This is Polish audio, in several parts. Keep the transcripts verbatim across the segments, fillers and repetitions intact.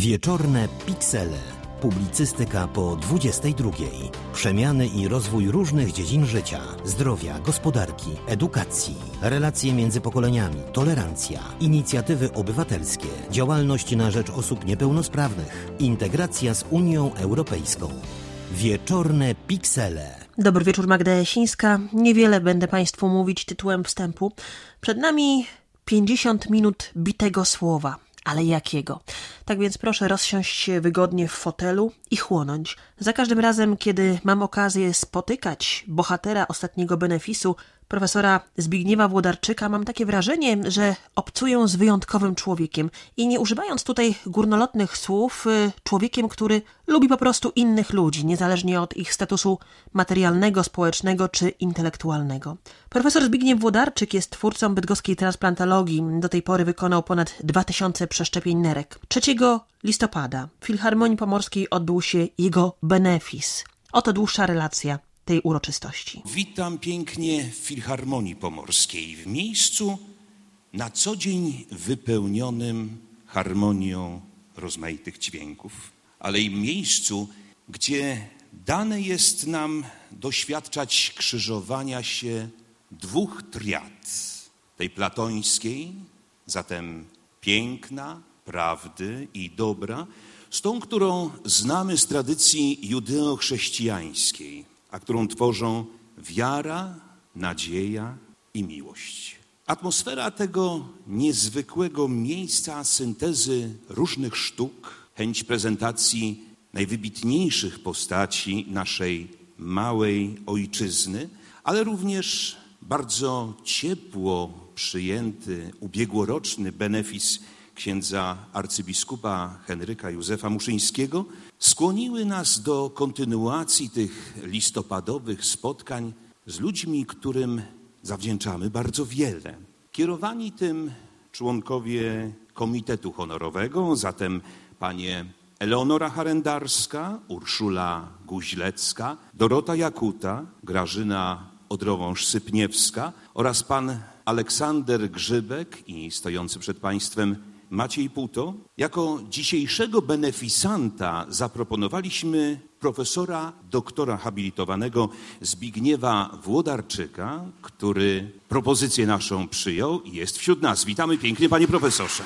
Wieczorne Piksele. Publicystyka po dwudziestej drugiej. Przemiany i rozwój różnych dziedzin życia, zdrowia, gospodarki, edukacji, relacje między pokoleniami, tolerancja, inicjatywy obywatelskie, działalność na rzecz osób niepełnosprawnych, integracja z Unią Europejską. Wieczorne Piksele. Dobry wieczór, Magda Jasińska. Niewiele będę Państwu mówić tytułem wstępu. Przed nami pięćdziesiąt minut bitego słowa. Ale jakiego? Tak więc proszę rozsiąść się wygodnie w fotelu i chłonąć. Za każdym razem, kiedy mam okazję spotykać bohatera ostatniego benefisu, profesora Zbigniewa Włodarczyka, mam takie wrażenie, że obcuję z wyjątkowym człowiekiem i nie używając tutaj górnolotnych słów, człowiekiem, który lubi po prostu innych ludzi, niezależnie od ich statusu materialnego, społecznego czy intelektualnego. Profesor Zbigniew Włodarczyk jest twórcą bydgoskiej transplantologii. Do tej pory wykonał ponad dwa tysiące przeszczepień nerek. trzeciego listopada w Filharmonii Pomorskiej odbył się jego benefis. Oto dłuższa relacja tej uroczystości. Witam pięknie w Filharmonii Pomorskiej, w miejscu na co dzień wypełnionym harmonią rozmaitych dźwięków, ale i miejscu, gdzie dane jest nam doświadczać krzyżowania się dwóch triad. Tej platońskiej, zatem piękna, prawdy i dobra, z tą, którą znamy z tradycji judeo-chrześcijańskiej, a którą tworzą wiara, nadzieja i miłość. Atmosfera tego niezwykłego miejsca syntezy różnych sztuk, chęć prezentacji najwybitniejszych postaci naszej małej ojczyzny, ale również bardzo ciepło przyjęty ubiegłoroczny benefis księdza arcybiskupa Henryka Józefa Muszyńskiego skłoniły nas do kontynuacji tych listopadowych spotkań z ludźmi, którym zawdzięczamy bardzo wiele. Kierowani tym członkowie Komitetu Honorowego, zatem panie Eleonora Harendarska, Urszula Guźlecka, Dorota Jakuta, Grażyna Odrowąż-Sypniewska oraz pan Aleksander Grzybek i stojący przed państwem Maciej Puto. Jako dzisiejszego benefisanta zaproponowaliśmy profesora doktora habilitowanego Zbigniewa Włodarczyka, który propozycję naszą przyjął i jest wśród nas. Witamy pięknie, panie profesorze.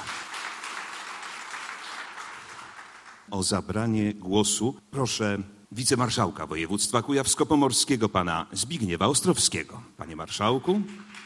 O zabranie głosu proszę wicemarszałka województwa kujawsko-pomorskiego, pana Zbigniewa Ostrowskiego. Panie marszałku.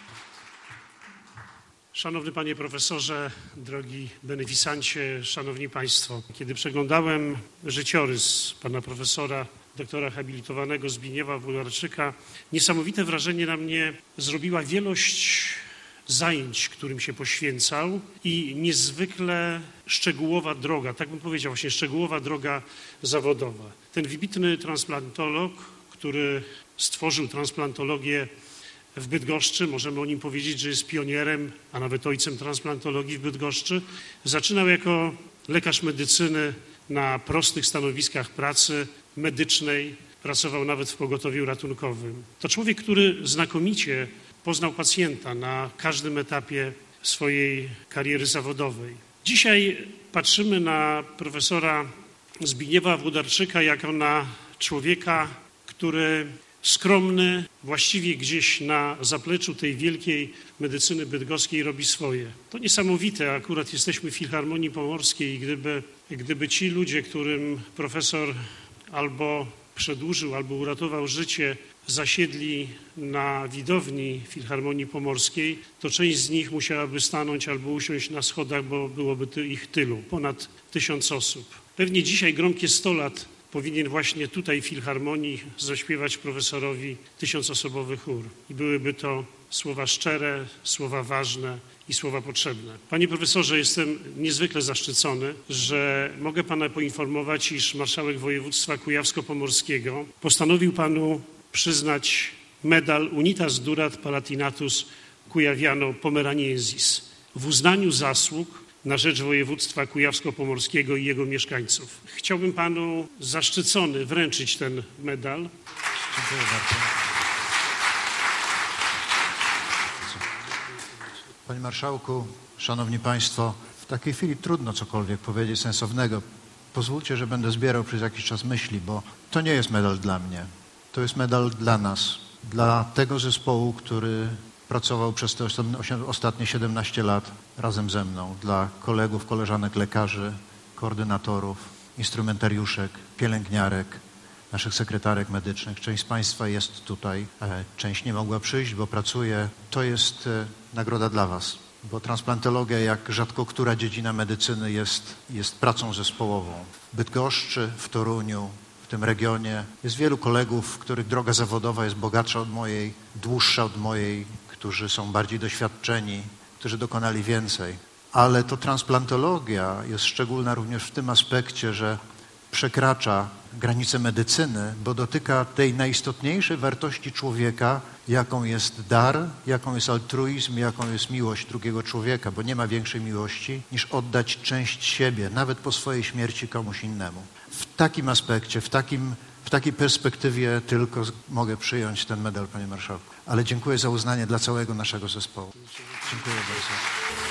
Szanowny panie profesorze, drogi benefisancie, szanowni państwo. Kiedy przeglądałem życiorys pana profesora, doktora habilitowanego Zbigniewa Włodarczyka, niesamowite wrażenie na mnie zrobiła wielość zajęć, którym się poświęcał i niezwykle szczegółowa droga, tak bym powiedział, właśnie szczegółowa droga zawodowa. Ten wybitny transplantolog, który stworzył transplantologię w Bydgoszczy, możemy o nim powiedzieć, że jest pionierem, a nawet ojcem transplantologii w Bydgoszczy. Zaczynał jako lekarz medycyny na prostych stanowiskach pracy medycznej, pracował nawet w pogotowiu ratunkowym. To człowiek, który znakomicie poznał pacjenta na każdym etapie swojej kariery zawodowej. Dzisiaj patrzymy na profesora Zbigniewa Włodarczyka jako na człowieka, który skromny, właściwie gdzieś na zapleczu tej wielkiej medycyny bydgoskiej robi swoje. To niesamowite, akurat jesteśmy w Filharmonii Pomorskiej i gdyby, gdyby ci ludzie, którym profesor albo przedłużył, albo uratował życie, zasiedli na widowni Filharmonii Pomorskiej, to część z nich musiałaby stanąć albo usiąść na schodach, bo byłoby ty, ich tylu, ponad tysiąc osób. Pewnie dzisiaj gromkie sto lat powinien właśnie tutaj w Filharmonii zaśpiewać profesorowi tysiącosobowy chór. I byłyby to słowa szczere, słowa ważne i słowa potrzebne. Panie profesorze, jestem niezwykle zaszczycony, że mogę pana poinformować, iż marszałek województwa kujawsko-pomorskiego postanowił panu przyznać medal Unitas Durat Palatinatus Kujawiano Pomeraniensis w uznaniu zasług na rzecz województwa kujawsko-pomorskiego i jego mieszkańców. Chciałbym panu zaszczycony wręczyć ten medal. Dziękuję bardzo. Panie marszałku, szanowni państwo, w takiej chwili trudno cokolwiek powiedzieć sensownego. Pozwólcie, że będę zbierał przez jakiś czas myśli, bo to nie jest medal dla mnie. To jest medal dla nas, dla tego zespołu, który pracował przez te ostatnie siedemnaście lat razem ze mną, dla kolegów, koleżanek, lekarzy, koordynatorów, instrumentariuszek, pielęgniarek, naszych sekretarek medycznych. Część z Państwa jest tutaj, część nie mogła przyjść, bo pracuje. To jest nagroda dla Was, bo transplantologia, jak rzadko która dziedzina medycyny, jest, jest pracą zespołową. W Bydgoszczy, w Toruniu, w tym regionie jest wielu kolegów, których droga zawodowa jest bogatsza od mojej, dłuższa od mojej, którzy są bardziej doświadczeni, którzy dokonali więcej. Ale to transplantologia jest szczególna również w tym aspekcie, że przekracza granice medycyny, bo dotyka tej najistotniejszej wartości człowieka, jaką jest dar, jaką jest altruizm, jaką jest miłość drugiego człowieka, bo nie ma większej miłości niż oddać część siebie, nawet po swojej śmierci komuś innemu. W takim aspekcie, w, takim, w takiej perspektywie tylko mogę przyjąć ten medal, panie marszałku. Ale dziękuję za uznanie dla całego naszego zespołu. Dziękuję bardzo.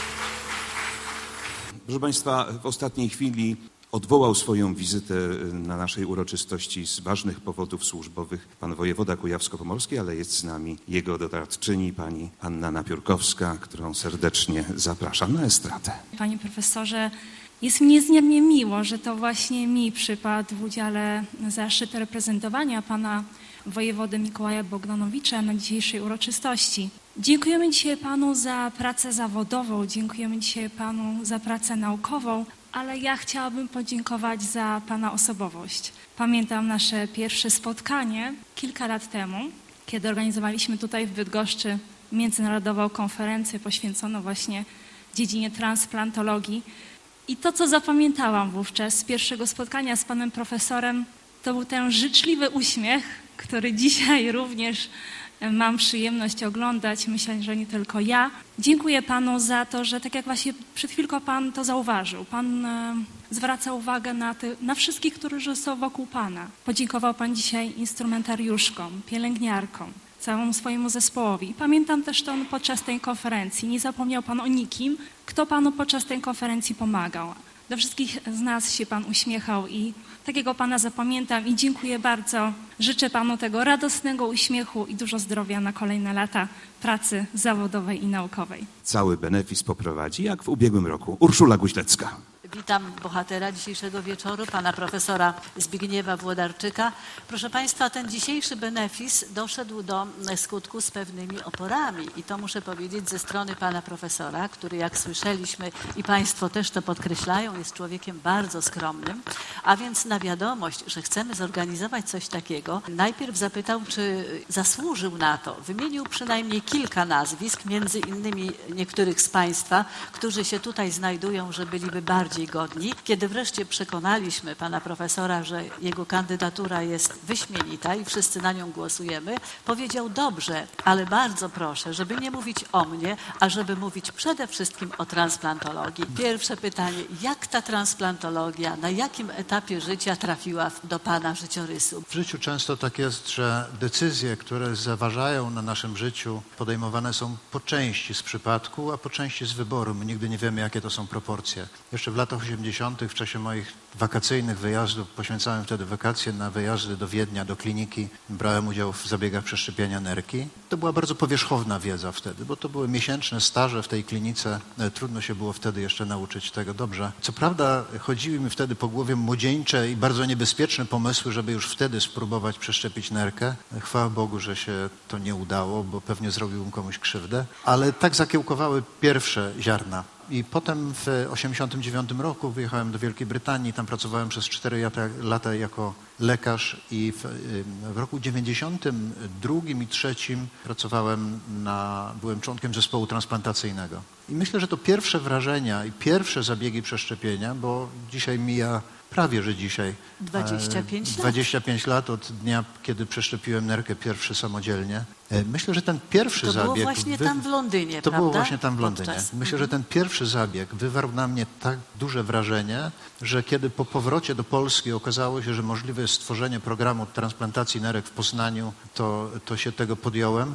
Proszę Państwa, w ostatniej chwili odwołał swoją wizytę na naszej uroczystości z ważnych powodów służbowych pan wojewoda kujawsko-pomorski, ale jest z nami jego doradczyni, pani Anna Napiórkowska, którą serdecznie zapraszam na estradę. Panie profesorze, jest mi niezmiernie miło, że to właśnie mi przypadł w udziale zaszczyt reprezentowania pana wojewody Mikołaja Bogdanowicza na dzisiejszej uroczystości. Dziękujemy dzisiaj panu za pracę zawodową, dziękujemy dzisiaj panu za pracę naukową, ale ja chciałabym podziękować za pana osobowość. Pamiętam nasze pierwsze spotkanie kilka lat temu, kiedy organizowaliśmy tutaj w Bydgoszczy międzynarodową konferencję poświęconą właśnie dziedzinie transplantologii. I to, co zapamiętałam wówczas z pierwszego spotkania z panem profesorem, to był ten życzliwy uśmiech, który dzisiaj również mam przyjemność oglądać. Myślę, że nie tylko ja. Dziękuję panu za to, że tak jak właśnie przed chwilką pan to zauważył, pan e, zwraca uwagę na, ty, na wszystkich, którzy są wokół pana. Podziękował pan dzisiaj instrumentariuszkom, pielęgniarkom, całemu swojemu zespołowi. I pamiętam też to podczas tej konferencji. Nie zapomniał pan o nikim, kto panu podczas tej konferencji pomagał. Do wszystkich z nas się pan uśmiechał i takiego pana zapamiętam i dziękuję bardzo. Życzę panu tego radosnego uśmiechu i dużo zdrowia na kolejne lata pracy zawodowej i naukowej. Cały benefis poprowadzi, jak w ubiegłym roku, Urszula Guźlecka. Witam bohatera dzisiejszego wieczoru, pana profesora Zbigniewa Włodarczyka. Proszę państwa, ten dzisiejszy benefis doszedł do skutku z pewnymi oporami i to muszę powiedzieć ze strony pana profesora, który jak słyszeliśmy i państwo też to podkreślają, jest człowiekiem bardzo skromnym, a więc na wiadomość, że chcemy zorganizować coś takiego, najpierw zapytał, czy zasłużył na to. Wymienił przynajmniej kilka nazwisk, między innymi niektórych z państwa, którzy się tutaj znajdują, że byliby bardziej godni. Kiedy wreszcie przekonaliśmy pana profesora, że jego kandydatura jest wyśmienita i wszyscy na nią głosujemy, powiedział: dobrze, ale bardzo proszę, żeby nie mówić o mnie, a żeby mówić przede wszystkim o transplantologii. Pierwsze pytanie, jak ta transplantologia, na jakim etapie życia trafiła do pana życiorysu? W życiu często tak jest, że decyzje, które zaważają na naszym życiu, podejmowane są po części z przypadku, a po części z wyboru. My nigdy nie wiemy, jakie to są proporcje. Jeszcze w latach osiemdziesiątych w czasie moich wakacyjnych wyjazdów, poświęcałem wtedy wakacje na wyjazdy do Wiednia, do kliniki, brałem udział w zabiegach przeszczepienia nerki. To była bardzo powierzchowna wiedza wtedy, bo to były miesięczne staże w tej klinice. Trudno się było wtedy jeszcze nauczyć tego dobrze. Co prawda chodziły mi wtedy po głowie młodzieńcze i bardzo niebezpieczne pomysły, żeby już wtedy spróbować przeszczepić nerkę. Chwała Bogu, że się to nie udało, bo pewnie zrobiłbym komuś krzywdę. Ale tak zakiełkowały pierwsze ziarna. I potem w osiemdziesiątym dziewiątym roku wyjechałem do Wielkiej Brytanii, tam pracowałem przez cztery lata jako lekarz i w, w roku dziewięćdziesiątym drugim i trzecim pracowałem na, byłem członkiem zespołu transplantacyjnego. I myślę, że to pierwsze wrażenia i pierwsze zabiegi przeszczepienia, bo dzisiaj mija prawie, że dzisiaj dwadzieścia pięć lat. dwadzieścia pięć lat od dnia, kiedy przeszczepiłem nerkę pierwszy samodzielnie. Myślę, że ten pierwszy to zabieg... To było właśnie wy... tam w Londynie, To prawda? było właśnie tam w Londynie. Podczas. Myślę, że ten pierwszy zabieg wywarł na mnie tak duże wrażenie, że kiedy po powrocie do Polski okazało się, że możliwe jest stworzenie programu transplantacji nerek w Poznaniu, to, to się tego podjąłem.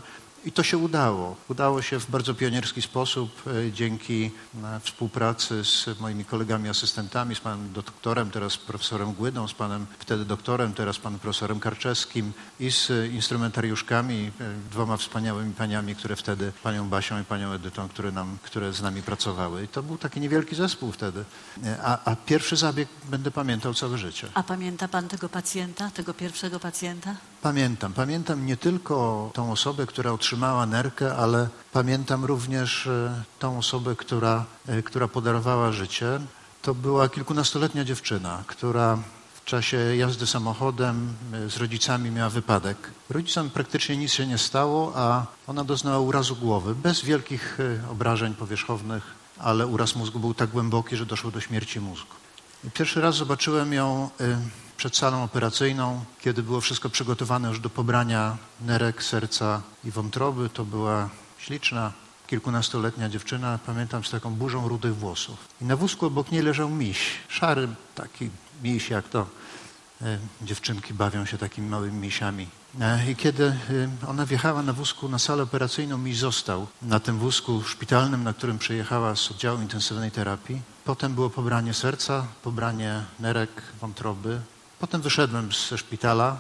I to się udało. Udało się w bardzo pionierski sposób dzięki współpracy z moimi kolegami asystentami, z panem doktorem, teraz profesorem Głydą, z panem wtedy doktorem, teraz panem profesorem Karczewskim i z instrumentariuszkami, dwoma wspaniałymi paniami, które wtedy, panią Basią i panią Edytą, które, nam, które z nami pracowały. I to był taki niewielki zespół wtedy. A, a pierwszy zabieg będę pamiętał całe życie. A pamięta pan tego pacjenta, tego pierwszego pacjenta? Pamiętam. Pamiętam nie tylko tą osobę, która otrzymała nerkę, ale pamiętam również tą osobę, która, która podarowała życie. To była kilkunastoletnia dziewczyna, która w czasie jazdy samochodem z rodzicami miała wypadek. Rodzicom praktycznie nic się nie stało, a ona doznała urazu głowy, bez wielkich obrażeń powierzchownych, ale uraz mózgu był tak głęboki, że doszło do śmierci mózgu. I pierwszy raz zobaczyłem ją przed salą operacyjną, kiedy było wszystko przygotowane już do pobrania nerek, serca i wątroby. To była śliczna, kilkunastoletnia dziewczyna, pamiętam, z taką burzą rudych włosów. I na wózku obok niej leżał miś, szary taki miś, jak to e, dziewczynki bawią się takimi małymi misiami. E, I kiedy e, ona wjechała na wózku na salę operacyjną, miś został na tym wózku szpitalnym, na którym przyjechała z oddziału intensywnej terapii. Potem było pobranie serca, pobranie nerek, wątroby. Potem wyszedłem ze szpitala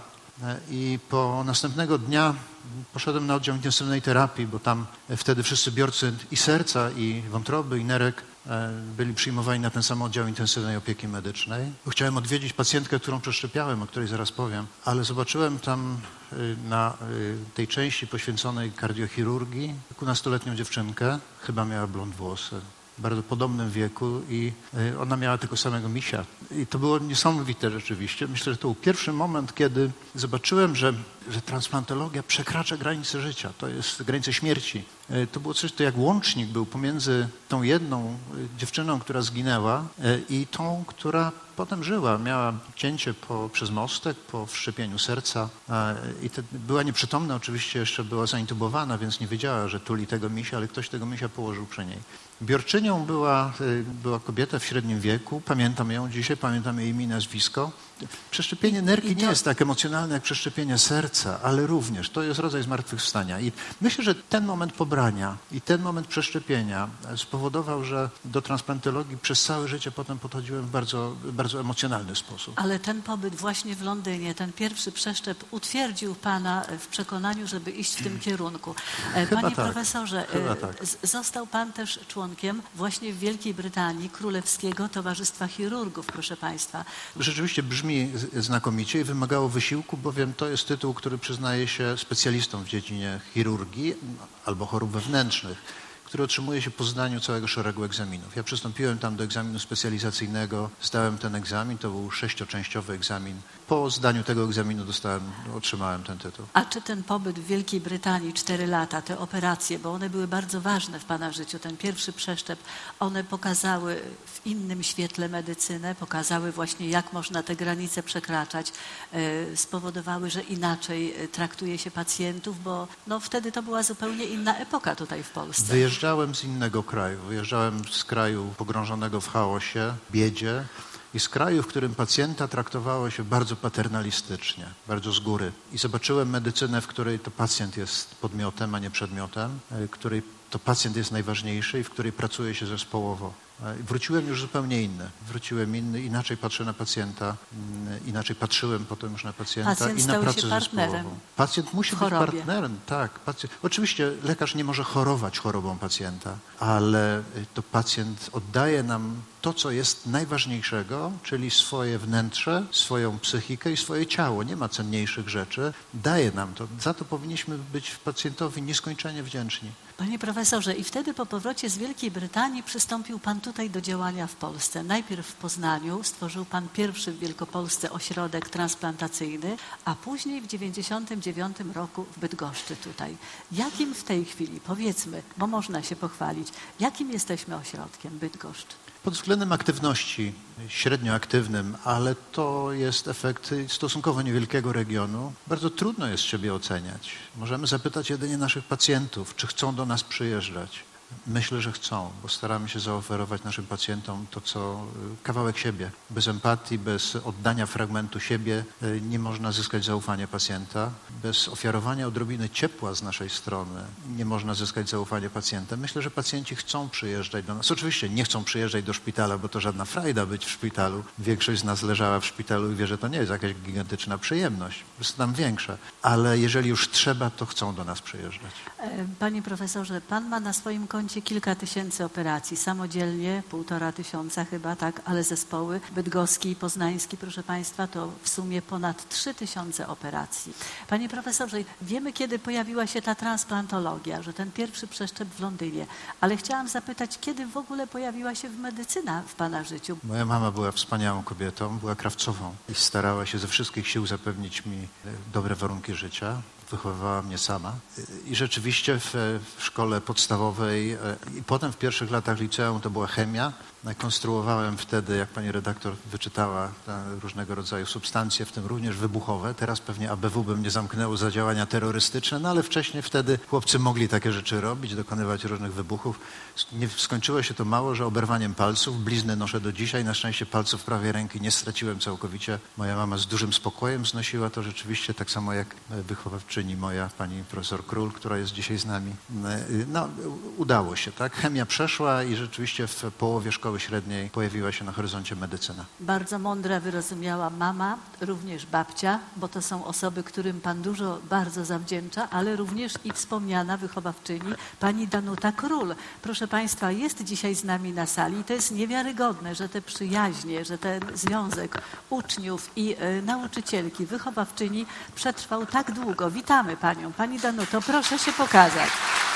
i po następnego dnia poszedłem na oddział intensywnej terapii, bo tam wtedy wszyscy biorcy i serca, i wątroby, i nerek byli przyjmowani na ten sam oddział intensywnej opieki medycznej. Chciałem odwiedzić pacjentkę, którą przeszczepiałem, o której zaraz powiem, ale zobaczyłem tam na tej części poświęconej kardiochirurgii kilkunastoletnią dziewczynkę, chyba miała blond włosy, w bardzo podobnym wieku i ona miała tego samego misia. I to było niesamowite rzeczywiście. Myślę, że to był pierwszy moment, kiedy zobaczyłem, że, że transplantologia przekracza granice życia. To jest granice śmierci. To było coś, to jak łącznik był pomiędzy tą jedną dziewczyną, która zginęła i tą, która potem żyła. Miała cięcie po, przez mostek po wszczepieniu serca i te, była nieprzytomna, oczywiście jeszcze była zaintubowana, więc nie wiedziała, że tuli tego misia, ale ktoś tego misia położył przy niej. Biorczynią była, była kobieta w średnim wieku, pamiętam ją dzisiaj, pamiętam jej imię i nazwisko. Przeszczepienie nerki nie jest tak emocjonalne jak przeszczepienie serca, ale również to jest rodzaj zmartwychwstania. I myślę, że ten moment pobrania i ten moment przeszczepienia spowodował, że do transplantologii przez całe życie potem podchodziłem w bardzo, bardzo emocjonalny sposób. Ale ten pobyt właśnie w Londynie, ten pierwszy przeszczep utwierdził pana w przekonaniu, żeby iść w tym kierunku. Chyba Panie tak. profesorze, Chyba tak. Został pan też członkiem właśnie w Wielkiej Brytanii Królewskiego Towarzystwa Chirurgów, proszę państwa. Rzeczywiście brzmi znakomicie i wymagało wysiłku, bowiem to jest tytuł, który przyznaje się specjalistom w dziedzinie chirurgii albo chorób wewnętrznych, który otrzymuje się po zdaniu całego szeregu egzaminów. Ja przystąpiłem tam do egzaminu specjalizacyjnego, zdałem ten egzamin, to był sześcioczęściowy egzamin. Po zdaniu tego egzaminu dostałem, otrzymałem ten tytuł. A czy ten pobyt w Wielkiej Brytanii, cztery lata, te operacje, bo one były bardzo ważne w pana życiu, ten pierwszy przeszczep, one pokazały w innym świetle medycynę, pokazały właśnie, jak można te granice przekraczać, spowodowały, że inaczej traktuje się pacjentów, bo no, wtedy to była zupełnie inna epoka tutaj w Polsce. Wyjeżdżałem z innego kraju. Wyjeżdżałem z kraju pogrążonego w chaosie, biedzie i z kraju, w którym pacjenta traktowało się bardzo paternalistycznie, bardzo z góry. I zobaczyłem medycynę, w której to pacjent jest podmiotem, a nie przedmiotem, w której to pacjent jest najważniejszy i w której pracuje się zespołowo. Wróciłem już zupełnie inny. Wróciłem inny, inaczej patrzę na pacjenta, inaczej patrzyłem potem już na pacjenta Pacjent i na pracę się partnerem zespołową. Pacjent musi być partnerem, tak. Pacjent, oczywiście lekarz nie może chorować chorobą pacjenta, ale to pacjent oddaje nam to, co jest najważniejszego, czyli swoje wnętrze, swoją psychikę i swoje ciało. Nie ma cenniejszych rzeczy. Daje nam to. Za to powinniśmy być pacjentowi nieskończenie wdzięczni. Panie profesorze, i wtedy po powrocie z Wielkiej Brytanii przystąpił pan tutaj do działania w Polsce. Najpierw w Poznaniu stworzył pan pierwszy w Wielkopolsce ośrodek transplantacyjny, a później w dziewięćdziesiątym dziewiątym roku w Bydgoszczy tutaj. Jakim w tej chwili, powiedzmy, bo można się pochwalić, jakim jesteśmy ośrodkiem Bydgoszcz? Pod względem aktywności, średnio aktywnym, ale to jest efekt stosunkowo niewielkiego regionu. Bardzo trudno jest siebie oceniać. Możemy zapytać jedynie naszych pacjentów, czy chcą do nas przyjeżdżać. Myślę, że chcą, bo staramy się zaoferować naszym pacjentom to, co kawałek siebie. Bez empatii, bez oddania fragmentu siebie nie można zyskać zaufania pacjenta. Bez ofiarowania odrobiny ciepła z naszej strony nie można zyskać zaufania pacjenta. Myślę, że pacjenci chcą przyjeżdżać do nas. Oczywiście nie chcą przyjeżdżać do szpitala, bo to żadna frajda być w szpitalu. Większość z nas leżała w szpitalu i wie, że to nie jest jakaś gigantyczna przyjemność. Jest tam większa. Ale jeżeli już trzeba, to chcą do nas przyjeżdżać. Panie profesorze, pan ma na swoim koncie kilka tysięcy operacji. Samodzielnie półtora tysiąca chyba, tak, ale zespoły bydgoski i poznański, proszę państwa, to w sumie ponad trzy tysiące operacji. Panie profesorze, wiemy, kiedy pojawiła się ta transplantologia, że ten pierwszy przeszczep w Londynie, ale chciałam zapytać, kiedy w ogóle pojawiła się medycyna w pana życiu? Moja mama była wspaniałą kobietą, była krawcową i starała się ze wszystkich sił zapewnić mi dobre warunki życia. Wychowywała mnie sama i rzeczywiście w, w szkole podstawowej i potem w pierwszych latach liceum to była chemia. Konstruowałem wtedy, jak pani redaktor wyczytała, różnego rodzaju substancje, w tym również wybuchowe. Teraz pewnie A B W by mnie zamknęło za działania terrorystyczne, no ale wcześniej wtedy chłopcy mogli takie rzeczy robić, dokonywać różnych wybuchów. Nie skończyło się to mało, że oberwaniem palców, blizny noszę do dzisiaj, na szczęście palców prawej ręki nie straciłem całkowicie. Moja mama z dużym spokojem znosiła to rzeczywiście, tak samo jak wychowawczyni moja, pani profesor Król, która jest dzisiaj z nami. No, udało się, tak? Chemia przeszła i rzeczywiście w połowie szkoły średniej pojawiła się na horyzoncie medycyna. Bardzo mądra, wyrozumiała mama, również babcia, bo to są osoby, którym pan dużo bardzo zawdzięcza, ale również i wspomniana wychowawczyni, pani Danuta Król. Proszę państwa, jest dzisiaj z nami na sali i to jest niewiarygodne, że te przyjaźnie, że ten związek uczniów i y, nauczycielki, wychowawczyni przetrwał tak długo. Witamy panią. Pani Danuto, proszę się pokazać.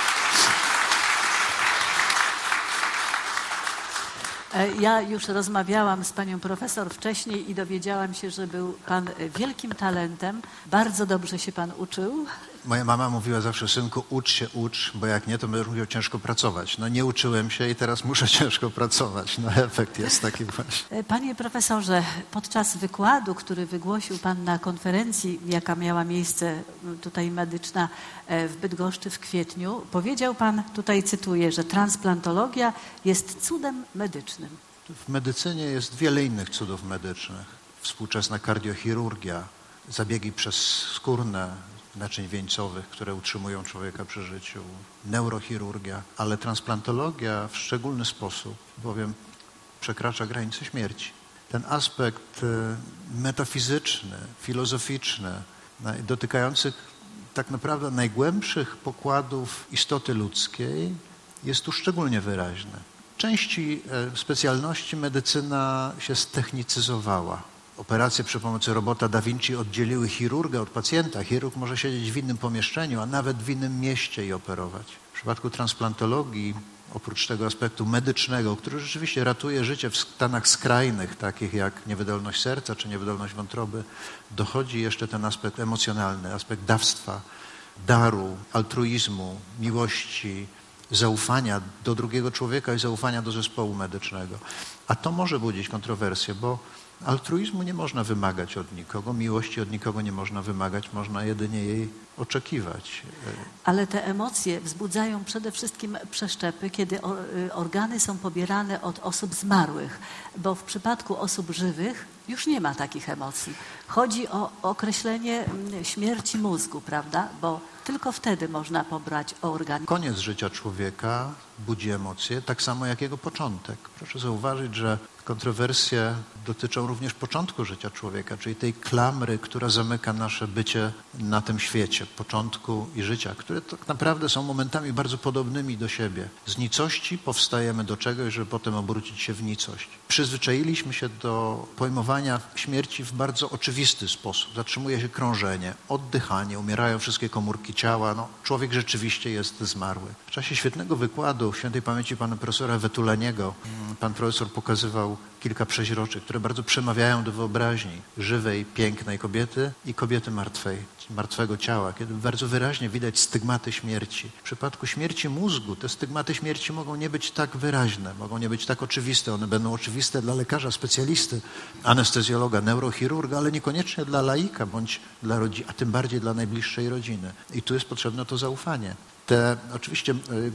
Ja już rozmawiałam z panią profesor wcześniej i dowiedziałam się, że był pan wielkim talentem. Bardzo dobrze się pan uczył. Moja mama mówiła zawsze, synku, ucz się, ucz, bo jak nie, to będziesz musiał ciężko pracować. No nie uczyłem się i teraz muszę ciężko pracować. No efekt jest taki właśnie. Panie profesorze, podczas wykładu, który wygłosił pan na konferencji, jaka miała miejsce tutaj medyczna w Bydgoszczy w kwietniu, powiedział pan, tutaj cytuję, że transplantologia jest cudem medycznym. W medycynie jest wiele innych cudów medycznych. Współczesna kardiochirurgia, zabiegi przezskórne, naczyń wieńcowych, które utrzymują człowieka przy życiu, neurochirurgia, ale transplantologia w szczególny sposób, bowiem przekracza granice śmierci. Ten aspekt metafizyczny, filozoficzny, dotykający tak naprawdę najgłębszych pokładów istoty ludzkiej jest tu szczególnie wyraźny. W części specjalności medycyna się ztechnicyzowała. Operacje przy pomocy robota Da Vinci oddzieliły chirurga od pacjenta. Chirurg może siedzieć w innym pomieszczeniu, a nawet w innym mieście i operować. W przypadku transplantologii, oprócz tego aspektu medycznego, który rzeczywiście ratuje życie w stanach skrajnych, takich jak niewydolność serca czy niewydolność wątroby, dochodzi jeszcze ten aspekt emocjonalny, aspekt dawstwa, daru, altruizmu, miłości, zaufania do drugiego człowieka i zaufania do zespołu medycznego. A to może budzić kontrowersje, bo altruizmu nie można wymagać od nikogo, miłości od nikogo nie można wymagać, można jedynie jej oczekiwać. Ale te emocje wzbudzają przede wszystkim przeszczepy, kiedy organy są pobierane od osób zmarłych, bo w przypadku osób żywych już nie ma takich emocji. Chodzi o określenie śmierci mózgu, prawda? Bo tylko wtedy można pobrać organ. Koniec życia człowieka budzi emocje, tak samo jak jego początek. Proszę zauważyć, że kontrowersje dotyczą również początku życia człowieka, czyli tej klamry, która zamyka nasze bycie na tym świecie, początku i życia, które tak naprawdę są momentami bardzo podobnymi do siebie. Z nicości powstajemy do czegoś, żeby potem obrócić się w nicość. Przyzwyczailiśmy się do pojmowania śmierci w bardzo oczywisty sposób. Zatrzymuje się krążenie, oddychanie, umierają wszystkie komórki ciała. No, człowiek rzeczywiście jest zmarły. W czasie świetnego wykładu świętej pamięci pana profesora Wetuleniego pan profesor pokazywał kilka przeźroczy, które bardzo przemawiają do wyobraźni żywej, pięknej kobiety i kobiety martwej, martwego ciała, kiedy bardzo wyraźnie widać stygmaty śmierci. W przypadku śmierci mózgu te stygmaty śmierci mogą nie być tak wyraźne, mogą nie być tak oczywiste. One będą oczywiste dla lekarza, specjalisty, anestezjologa, neurochirurga, ale niekoniecznie dla laika bądź dla rodziny, a tym bardziej dla najbliższej rodziny. I tu jest potrzebne to zaufanie. Te oczywiście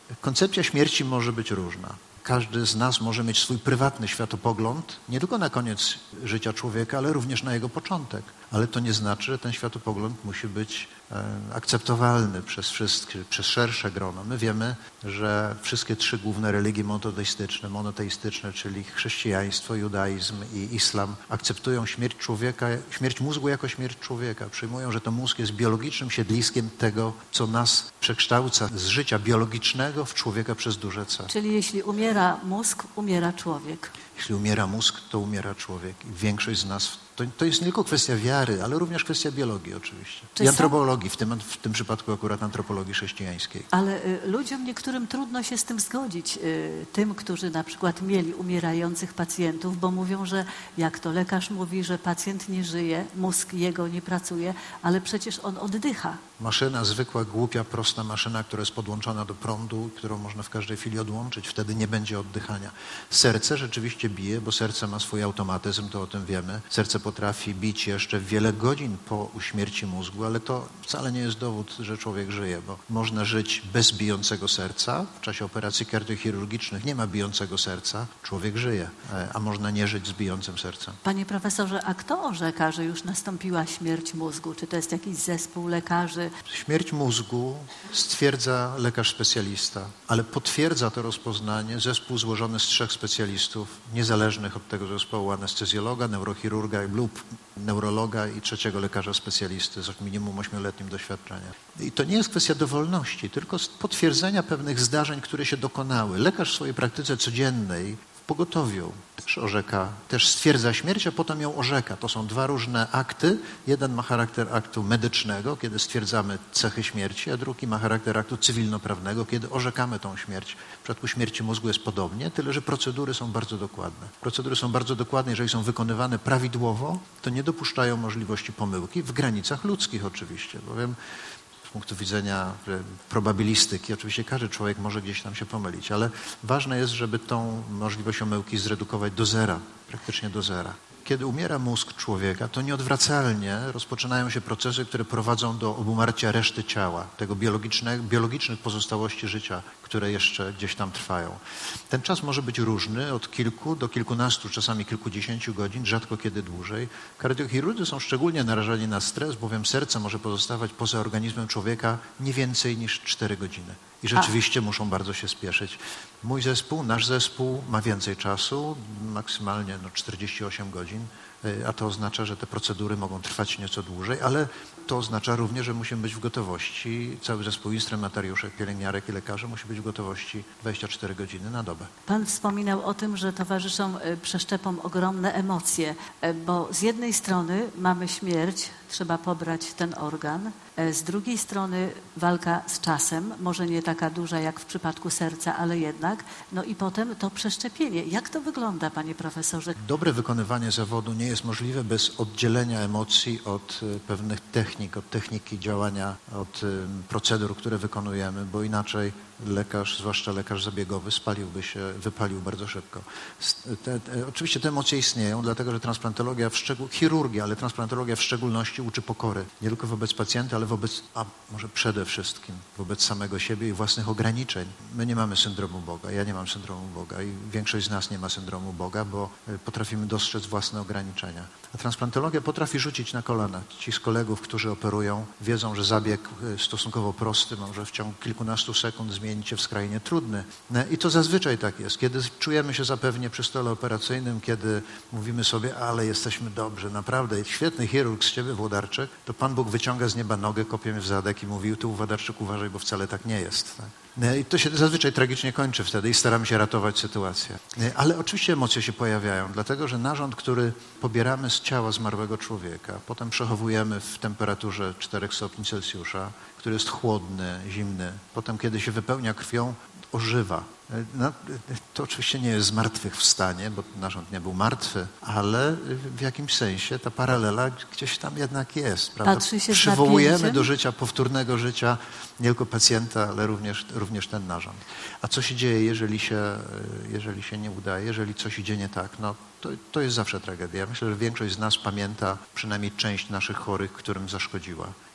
Koncepcja śmierci może być różna. Każdy z nas może mieć swój prywatny światopogląd, nie tylko na koniec życia człowieka, ale również na jego początek. Ale to nie znaczy, że ten światopogląd musi być e, akceptowalny przez wszystkich, przez szersze grono. My wiemy, że wszystkie trzy główne religie monoteistyczne, monoteistyczne, czyli chrześcijaństwo, judaizm i islam, akceptują śmierć człowieka, śmierć mózgu jako śmierć człowieka. Przyjmują, że to mózg jest biologicznym siedliskiem tego, co nas przekształca z życia biologicznego w człowieka przez duże C. Czyli jeśli umiera mózg, umiera człowiek. Jeśli umiera mózg, to umiera człowiek. I większość z nas, to, to jest nie tylko kwestia wiary, ale również kwestia biologii oczywiście. Czy I są- antropologii, w tym, w tym przypadku akurat antropologii chrześcijańskiej. Ale y, ludziom niektórym trudno się z tym zgodzić, y, tym, którzy na przykład mieli umierających pacjentów, bo mówią, że jak to lekarz mówi, że pacjent nie żyje, mózg jego nie pracuje, ale przecież on oddycha. Maszyna, zwykła, głupia, prosta maszyna, która jest podłączona do prądu, którą można w każdej chwili odłączyć, wtedy nie będzie oddychania. Serce rzeczywiście bije, bo serce ma swój automatyzm, to o tym wiemy. Serce potrafi bić jeszcze wiele godzin po śmierci mózgu, ale to wcale nie jest dowód, że człowiek żyje, bo można żyć bez bijącego serca. W czasie operacji kardiochirurgicznych nie ma bijącego serca, człowiek żyje, a można nie żyć z bijącym sercem. Panie profesorze, a kto orzeka, że już nastąpiła śmierć mózgu? Czy to jest jakiś zespół lekarzy? Śmierć mózgu stwierdza lekarz specjalista, ale potwierdza to rozpoznanie zespół złożony z trzech specjalistów, niezależnych od tego zespołu, anestezjologa, neurochirurga lub neurologa i trzeciego lekarza specjalisty z minimum ośmioletnim doświadczeniem. I to nie jest kwestia dowolności, tylko potwierdzenia pewnych zdarzeń, które się dokonały. Lekarz w swojej praktyce codziennej w pogotowiu też orzeka, też stwierdza śmierć, a potem ją orzeka. To są dwa różne akty. Jeden ma charakter aktu medycznego, kiedy stwierdzamy cechy śmierci, a drugi ma charakter aktu cywilnoprawnego, kiedy orzekamy tą śmierć. W przypadku śmierci mózgu jest podobnie, tyle że procedury są bardzo dokładne. Procedury są bardzo dokładne, jeżeli są wykonywane prawidłowo, to nie dopuszczają możliwości pomyłki, w granicach ludzkich oczywiście, bowiem z punktu widzenia probabilistyki, oczywiście każdy człowiek może gdzieś tam się pomylić, ale ważne jest, żeby tą możliwość omyłki zredukować do zera, praktycznie do zera. Kiedy umiera mózg człowieka, to nieodwracalnie rozpoczynają się procesy, które prowadzą do obumarcia reszty ciała, tego biologicznego, biologicznych pozostałości życia, które jeszcze gdzieś tam trwają. Ten czas może być różny, od kilku do kilkunastu, czasami kilkudziesięciu godzin, rzadko kiedy dłużej. Kardiochirurdzy są szczególnie narażeni na stres, bowiem serce może pozostawać poza organizmem człowieka nie więcej niż cztery godziny. I rzeczywiście muszą bardzo się spieszyć. Mój zespół, nasz zespół ma więcej czasu, maksymalnie no, czterdzieści osiem godzin, a to oznacza, że te procedury mogą trwać nieco dłużej, ale to oznacza również, że musimy być w gotowości, cały zespół instrumentariuszek, pielęgniarek i lekarzy musi być w gotowości dwadzieścia cztery godziny na dobę. Pan wspominał o tym, że towarzyszą y, przeszczepom ogromne emocje, y, bo z jednej strony mamy śmierć, trzeba pobrać ten organ, y, z drugiej strony walka z czasem, może nie taka duża jak w przypadku serca, ale jednak, no i potem to przeszczepienie. Jak to wygląda, panie profesorze? Dobre wykonywanie zawodu nie jest możliwe bez oddzielenia emocji od y, pewnych technik, od techniki działania, od y, procedur, które wykonujemy, bo inaczej lekarz, zwłaszcza lekarz zabiegowy, spaliłby się, wypalił bardzo szybko. Te, te, oczywiście te emocje istnieją, dlatego że transplantologia, w szczegół, chirurgia, ale transplantologia w szczególności uczy pokory. Nie tylko wobec pacjenta, ale wobec, a może przede wszystkim wobec samego siebie i własnych ograniczeń. My nie mamy syndromu Boga, ja nie mam syndromu Boga i większość z nas nie ma syndromu Boga, bo potrafimy dostrzec własne ograniczenia. A transplantologia potrafi rzucić na kolana. Ci z kolegów, którzy operują, wiedzą, że zabieg stosunkowo prosty może w ciągu kilkunastu sekund zmienić się w skrajnie trudny. I to zazwyczaj tak jest. Kiedy czujemy się zapewnie przy stole operacyjnym, kiedy mówimy sobie, ale jesteśmy dobrzy, naprawdę, świetny chirurg z ciebie, Włodarczyk, to Pan Bóg wyciąga z nieba nogę, kopie mnie w zadek i mówi, tu Włodarczyk, uważaj, bo wcale tak nie jest. Tak? I to się zazwyczaj tragicznie kończy wtedy i staramy się ratować sytuację. Ale oczywiście emocje się pojawiają, dlatego że narząd, który pobieramy z ciała zmarłego człowieka, potem przechowujemy w temperaturze czterech stopni Celsjusza, który jest chłodny, zimny, potem kiedy się wypełnia krwią, ożywa. No, to oczywiście nie jest zmartwychwstanie, bo narząd nie był martwy, ale w jakimś sensie ta paralela gdzieś tam jednak jest. Prawda? Patrzy się z Przywołujemy napięciem. do życia, powtórnego życia nie tylko pacjenta, ale również, również ten narząd. A co się dzieje, jeżeli się, jeżeli się nie udaje, jeżeli coś idzie nie tak? No, to, to jest zawsze tragedia. Myślę, że większość z nas pamięta przynajmniej część naszych chorych, którym zaszkodziła,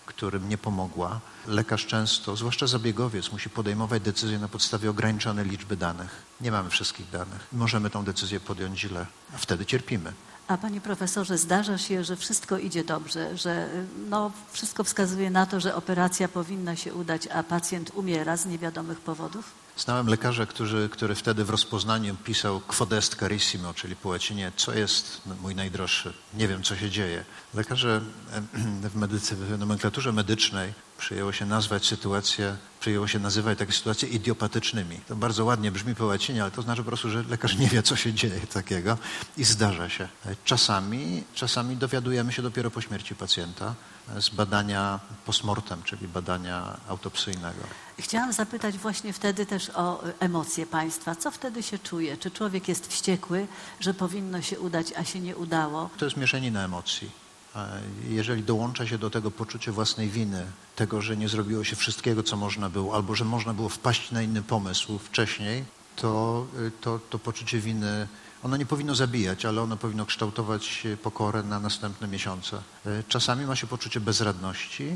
którym nie pomogła. Lekarz często, zwłaszcza zabiegowiec, musi podejmować decyzje na podstawie ograniczonej liczby danych. Nie mamy wszystkich danych. Możemy tą decyzję podjąć źle, a wtedy cierpimy. A panie profesorze, zdarza się, że wszystko idzie dobrze, że no, wszystko wskazuje na to, że operacja powinna się udać, a pacjent umiera z niewiadomych powodów? Znałem lekarza, który, który wtedy w rozpoznaniu pisał quod est carissimo, czyli po łacinie, co jest mój najdroższy, nie wiem, co się dzieje. Lekarze w, medycy, w nomenklaturze medycznej przyjęło się nazwać sytuację, przyjęło się nazywać takie sytuacje idiopatycznymi. To bardzo ładnie brzmi po łacinie, ale to znaczy po prostu, że lekarz nie wie, co się dzieje takiego i zdarza się. Czasami, czasami dowiadujemy się dopiero po śmierci pacjenta z badania postmortem, czyli badania autopsyjnego. Chciałam zapytać właśnie wtedy też o emocje państwa. Co wtedy się czuje? Czy człowiek jest wściekły, że powinno się udać, a się nie udało? To jest mieszanina emocji. Jeżeli dołącza się do tego poczucie własnej winy, tego, że nie zrobiło się wszystkiego, co można było, albo że można było wpaść na inny pomysł wcześniej, to, to, to poczucie winy, ono nie powinno zabijać, ale ono powinno kształtować pokorę na następne miesiące. Czasami ma się poczucie bezradności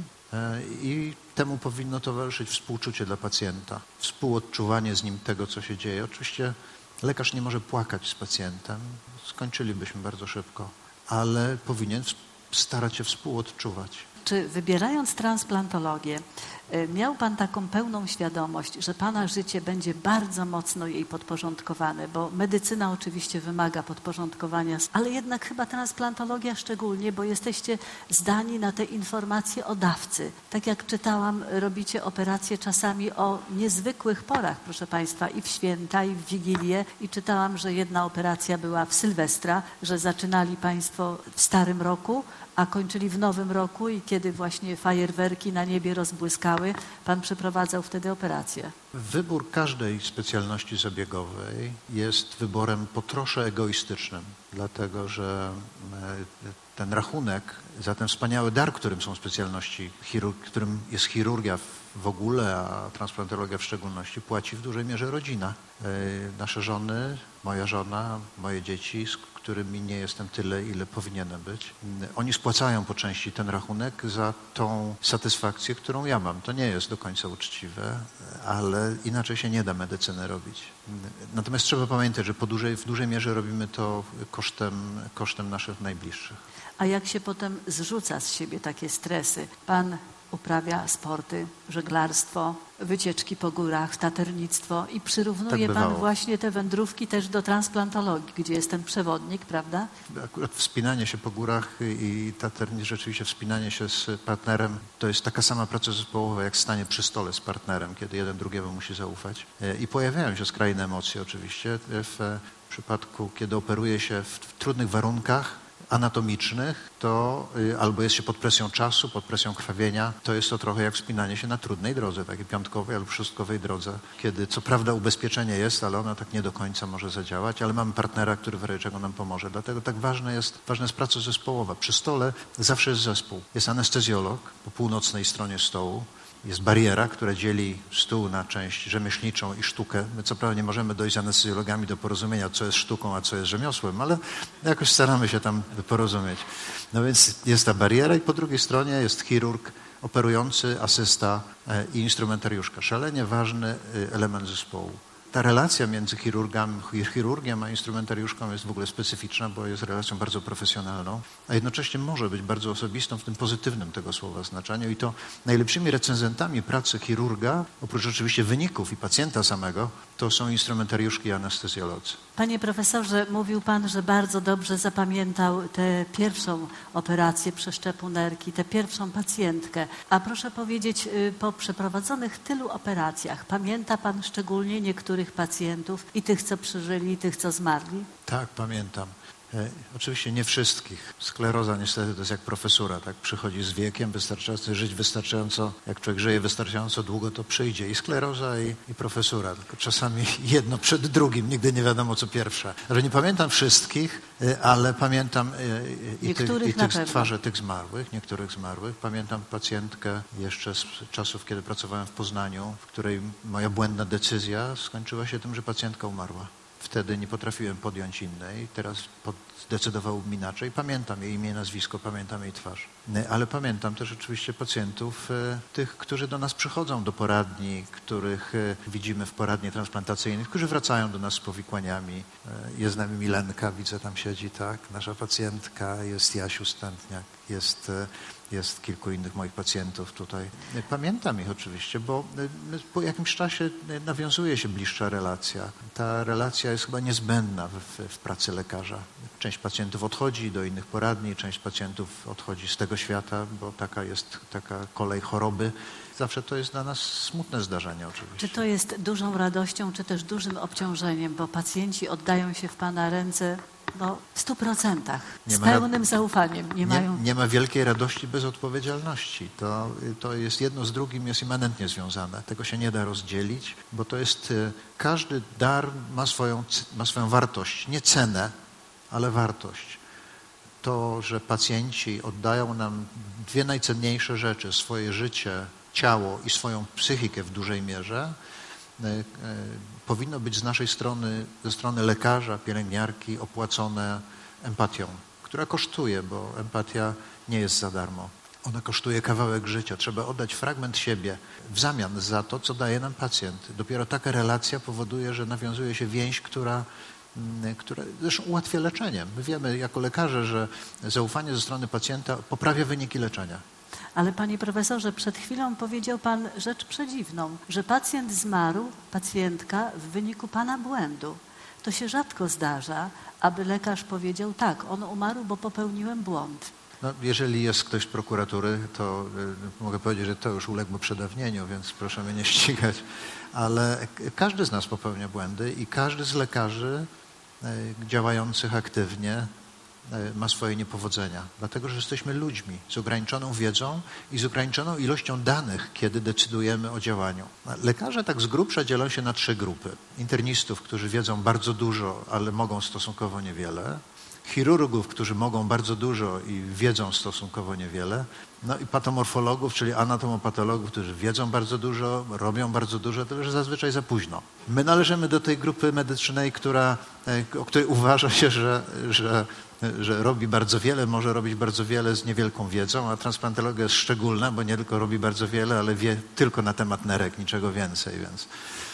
i temu powinno towarzyszyć współczucie dla pacjenta, współodczuwanie z nim tego, co się dzieje. Oczywiście lekarz nie może płakać z pacjentem, skończylibyśmy bardzo szybko, ale powinien starać się współodczuwać. Czy wybierając transplantologię, miał pan taką pełną świadomość, że pana życie będzie bardzo mocno jej podporządkowane, bo medycyna oczywiście wymaga podporządkowania, ale jednak chyba transplantologia szczególnie, bo jesteście zdani na te informacje o dawcy. Tak jak czytałam, robicie operacje czasami o niezwykłych porach, proszę państwa, i w święta, i w Wigilię. I czytałam, że jedna operacja była w Sylwestra, że zaczynali państwo w starym roku, a kończyli w nowym roku i kiedy właśnie fajerwerki na niebie rozbłyskały, pan przeprowadzał wtedy operację. Wybór każdej specjalności zabiegowej jest wyborem po trosze egoistycznym, dlatego że ten rachunek za ten wspaniały dar, którym są specjalności, którym jest chirurgia w ogóle, a transplantologia w szczególności, płaci w dużej mierze rodzina. Nasze żony, moja żona, moje dzieci, z którymi nie jestem tyle, ile powinienem być. Oni spłacają po części ten rachunek za tą satysfakcję, którą ja mam. To nie jest do końca uczciwe, ale inaczej się nie da medycyny robić. Natomiast trzeba pamiętać, że po dużej, w dużej mierze robimy to kosztem, kosztem naszych najbliższych. A jak się potem zrzuca z siebie takie stresy? Pan uprawia sporty, żeglarstwo, wycieczki po górach, taternictwo i przyrównuje tak pan właśnie te wędrówki też do transplantologii, gdzie jest ten przewodnik, prawda? Akurat wspinanie się po górach i taternictwo, rzeczywiście wspinanie się z partnerem, to jest taka sama praca zespołowa, jak stanie przy stole z partnerem, kiedy jeden drugiemu musi zaufać. I pojawiają się skrajne emocje oczywiście w przypadku, kiedy operuje się w, w trudnych warunkach anatomicznych, to y, albo jest się pod presją czasu, pod presją krwawienia, to jest to trochę jak wspinanie się na trudnej drodze, takiej piątkowej albo szóstkowej drodze, kiedy co prawda ubezpieczenie jest, ale ona tak nie do końca może zadziałać, ale mamy partnera, który w razie czego nam pomoże. Dlatego tak ważne jest, ważna jest praca zespołowa. Przy stole zawsze jest zespół. Jest anestezjolog po północnej stronie stołu, jest bariera, która dzieli stół na część rzemieślniczą i sztukę. My co prawda nie możemy dojść z anestezjologami do porozumienia, co jest sztuką, a co jest rzemiosłem, ale jakoś staramy się tam porozumieć. No więc jest ta bariera i po drugiej stronie jest chirurg, operujący, asysta i instrumentariuszka. Szalenie ważny element zespołu. Ta relacja między chirurgiem, chirurgiem a instrumentariuszką jest w ogóle specyficzna, bo jest relacją bardzo profesjonalną, a jednocześnie może być bardzo osobistą w tym pozytywnym tego słowa znaczeniu i to najlepszymi recenzentami pracy chirurga, oprócz oczywiście wyników i pacjenta samego, to są instrumentariuszki i anestezjolodzy. Panie profesorze, mówił pan, że bardzo dobrze zapamiętał tę pierwszą operację przeszczepu nerki, tę pierwszą pacjentkę. A proszę powiedzieć, po przeprowadzonych tylu operacjach, pamięta pan szczególnie niektórych pacjentów i tych, co przeżyli, i tych, co zmarli? Tak, pamiętam. E, oczywiście nie wszystkich. Skleroza niestety to jest jak profesura, tak? Przychodzi z wiekiem, wystarczająco żyć wystarczająco, jak człowiek żyje wystarczająco długo, to przyjdzie i skleroza, i, i profesura. Tylko czasami jedno przed drugim, nigdy nie wiadomo co pierwsze. Ale nie pamiętam wszystkich, e, ale pamiętam e, i, tych, i tych z twarzy tych zmarłych, niektórych zmarłych. Pamiętam pacjentkę jeszcze z czasów, kiedy pracowałem w Poznaniu, w której moja błędna decyzja skończyła się tym, że pacjentka umarła. Wtedy nie potrafiłem podjąć innej. Teraz pod zdecydowałbym inaczej. Pamiętam jej imię, nazwisko, pamiętam jej twarz. Ale pamiętam też oczywiście pacjentów, tych, którzy do nas przychodzą do poradni, których widzimy w poradni transplantacyjnej, którzy wracają do nas z powikłaniami. Jest z nami Milenka, widzę, tam siedzi, tak, nasza pacjentka, jest Jasiu Stępniak, jest, jest kilku innych moich pacjentów tutaj. Pamiętam ich oczywiście, bo po jakimś czasie nawiązuje się bliższa relacja. Ta relacja jest chyba niezbędna w, w pracy lekarza. Część pacjentów odchodzi do innych poradni, część pacjentów odchodzi z tego świata, bo taka jest taka kolej choroby. Zawsze to jest dla nas smutne zdarzenie oczywiście. Czy to jest dużą radością, czy też dużym obciążeniem, bo pacjenci oddają się w Pana ręce no, w stu procentach, z pełnym zaufaniem. Nie, nie, mają... nie ma wielkiej radości bez odpowiedzialności. To, to jest jedno z drugim, jest immanentnie związane. Tego się nie da rozdzielić, bo to jest, każdy dar ma swoją, ma swoją wartość, nie cenę, ale wartość. To, że pacjenci oddają nam dwie najcenniejsze rzeczy, swoje życie, ciało i swoją psychikę w dużej mierze, powinno być z naszej strony, ze strony lekarza, pielęgniarki opłacone empatią, która kosztuje, bo empatia nie jest za darmo. Ona kosztuje kawałek życia. Trzeba oddać fragment siebie w zamian za to, co daje nam pacjent. Dopiero taka relacja powoduje, że nawiązuje się więź, która, która zresztą ułatwia leczenie. My wiemy jako lekarze, że zaufanie ze strony pacjenta poprawia wyniki leczenia. Ale panie profesorze, przed chwilą powiedział pan rzecz przedziwną, że pacjent zmarł, pacjentka w wyniku pana błędu. To się rzadko zdarza, aby lekarz powiedział tak, on umarł, bo popełniłem błąd. No, jeżeli jest ktoś z prokuratury, to y, mogę powiedzieć, że to już uległo przedawnieniu, więc proszę mnie nie ścigać. Ale każdy z nas popełnia błędy i każdy z lekarzy y, działających aktywnie ma swoje niepowodzenia, dlatego że jesteśmy ludźmi z ograniczoną wiedzą i z ograniczoną ilością danych, kiedy decydujemy o działaniu. Lekarze tak z grubsza dzielą się na trzy grupy. Internistów, którzy wiedzą bardzo dużo, ale mogą stosunkowo niewiele. Chirurgów, którzy mogą bardzo dużo i wiedzą stosunkowo niewiele. No i patomorfologów, czyli anatomopatologów, którzy wiedzą bardzo dużo, robią bardzo dużo, tylko że zazwyczaj za późno. My należymy do tej grupy medycznej, która, o której uważa się, że, że, że robi bardzo wiele, może robić bardzo wiele z niewielką wiedzą, a transplantologia jest szczególna, bo nie tylko robi bardzo wiele, ale wie tylko na temat nerek, niczego więcej, więc,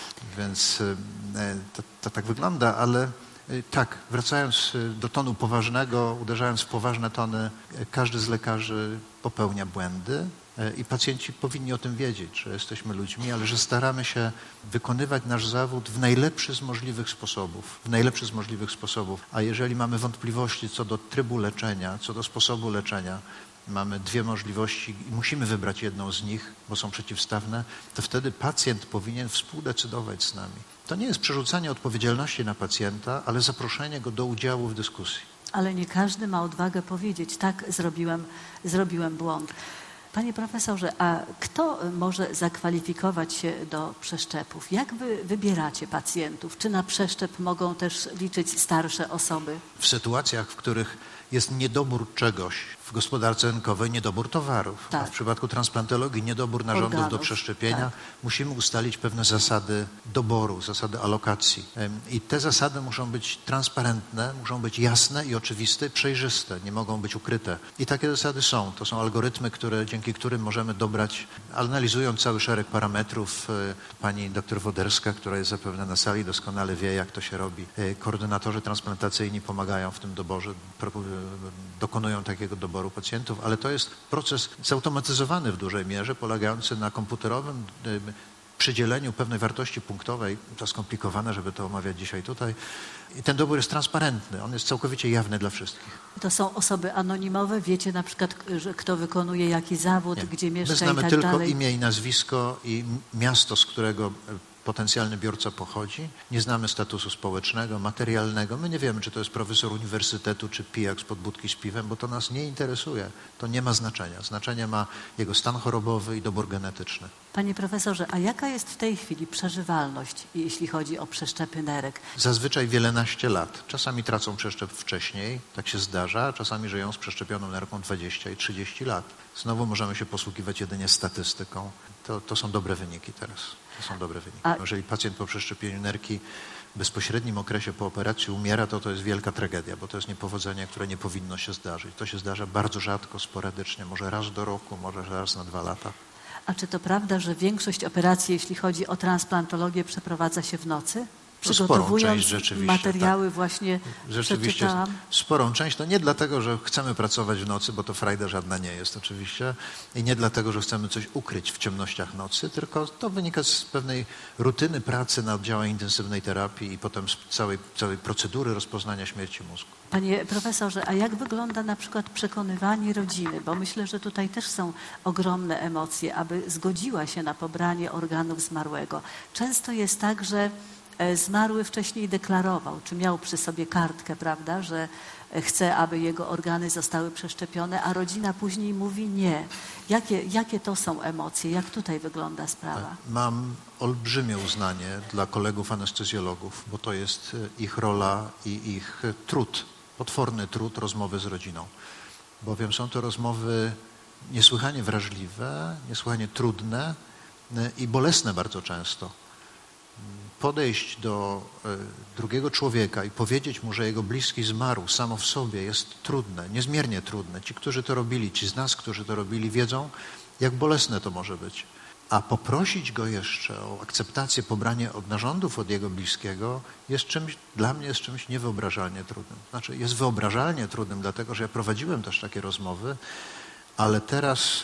więc to, to tak wygląda, ale tak, wracając do tonu poważnego, uderzając w poważne tony, każdy z lekarzy popełnia błędy i pacjenci powinni o tym wiedzieć, że jesteśmy ludźmi, ale że staramy się wykonywać nasz zawód w najlepszy z możliwych sposobów, w najlepszy z możliwych sposobów. A jeżeli mamy wątpliwości co do trybu leczenia, co do sposobu leczenia, mamy dwie możliwości i musimy wybrać jedną z nich, bo są przeciwstawne, to wtedy pacjent powinien współdecydować z nami. To nie jest przerzucanie odpowiedzialności na pacjenta, ale zaproszenie go do udziału w dyskusji. Ale nie każdy ma odwagę powiedzieć, tak, zrobiłem, zrobiłem błąd. Panie profesorze, a kto może zakwalifikować się do przeszczepów? Jak wy wybieracie pacjentów? Czy na przeszczep mogą też liczyć starsze osoby? W sytuacjach, w których jest niedobór czegoś w gospodarce rynkowej, niedobór towarów. Tak. A w przypadku transplantologii niedobór narządów Organów. do przeszczepienia. Tak. Musimy ustalić pewne zasady doboru, zasady alokacji. I te zasady muszą być transparentne, muszą być jasne i oczywiste, przejrzyste, nie mogą być ukryte. I takie zasady są. To są algorytmy, które, dzięki którym możemy dobrać, analizując cały szereg parametrów. Pani doktor Woderska, która jest zapewne na sali, doskonale wie, jak to się robi. Koordynatorzy transplantacyjni pomagają w tym doborze, dokonują takiego doboru pacjentów, ale to jest proces zautomatyzowany w dużej mierze, polegający na komputerowym przydzieleniu pewnej wartości punktowej. To skomplikowane, żeby to omawiać dzisiaj tutaj. I ten dobór jest transparentny, on jest całkowicie jawny dla wszystkich. To są osoby anonimowe, wiecie na przykład, że kto wykonuje jaki zawód, Nie. gdzie mieszka My znamy i tak tylko dalej. imię i nazwisko i miasto, z którego potencjalny biorca pochodzi. Nie znamy statusu społecznego, materialnego. My nie wiemy, czy to jest profesor uniwersytetu, czy pijak spod budki z piwem, bo to nas nie interesuje. To nie ma znaczenia. Znaczenie ma jego stan chorobowy i dobór genetyczny. Panie profesorze, a jaka jest w tej chwili przeżywalność, jeśli chodzi o przeszczepy nerek? Zazwyczaj wielenaście lat. Czasami tracą przeszczep wcześniej, tak się zdarza, a czasami żyją z przeszczepioną nerką dwadzieścia i trzydzieści lat. Znowu możemy się posługiwać jedynie statystyką. To, to są dobre wyniki teraz. To są dobre wyniki. A... Jeżeli pacjent po przeszczepieniu nerki bezpośrednim okresie po operacji umiera, to to jest wielka tragedia, bo to jest niepowodzenie, które nie powinno się zdarzyć. To się zdarza bardzo rzadko, sporadycznie, może raz do roku, może raz na dwa lata. A czy to prawda, że większość operacji, jeśli chodzi o transplantologię, przeprowadza się w nocy? Przygotowując materiały tak. właśnie rzeczywiście przeczytałam. Sporą część, to nie dlatego, że chcemy pracować w nocy, bo to frajda żadna nie jest oczywiście i nie dlatego, że chcemy coś ukryć w ciemnościach nocy, tylko to wynika z pewnej rutyny pracy na oddziałach intensywnej terapii i potem z całej, całej procedury rozpoznania śmierci mózgu. Panie profesorze, a jak wygląda na przykład przekonywanie rodziny? Bo myślę, że tutaj też są ogromne emocje, aby zgodziła się na pobranie organów zmarłego. Często jest tak, że zmarły wcześniej deklarował, czy miał przy sobie kartkę, prawda, że chce, aby jego organy zostały przeszczepione, a rodzina później mówi nie. Jakie, jakie to są emocje? Jak tutaj wygląda sprawa? Mam olbrzymie uznanie dla kolegów anestezjologów, bo to jest ich rola i ich trud, potworny trud rozmowy z rodziną. Bowiem są to rozmowy niesłychanie wrażliwe, niesłychanie trudne i bolesne bardzo często. Podejść do drugiego człowieka i powiedzieć mu, że jego bliski zmarł samo w sobie jest trudne, niezmiernie trudne. Ci, którzy to robili, ci z nas, którzy to robili, wiedzą, jak bolesne to może być. A poprosić go jeszcze o akceptację, pobranie od narządów od jego bliskiego jest czymś, dla mnie jest czymś niewyobrażalnie trudnym. Znaczy jest wyobrażalnie trudnym, dlatego że ja prowadziłem też takie rozmowy, ale teraz,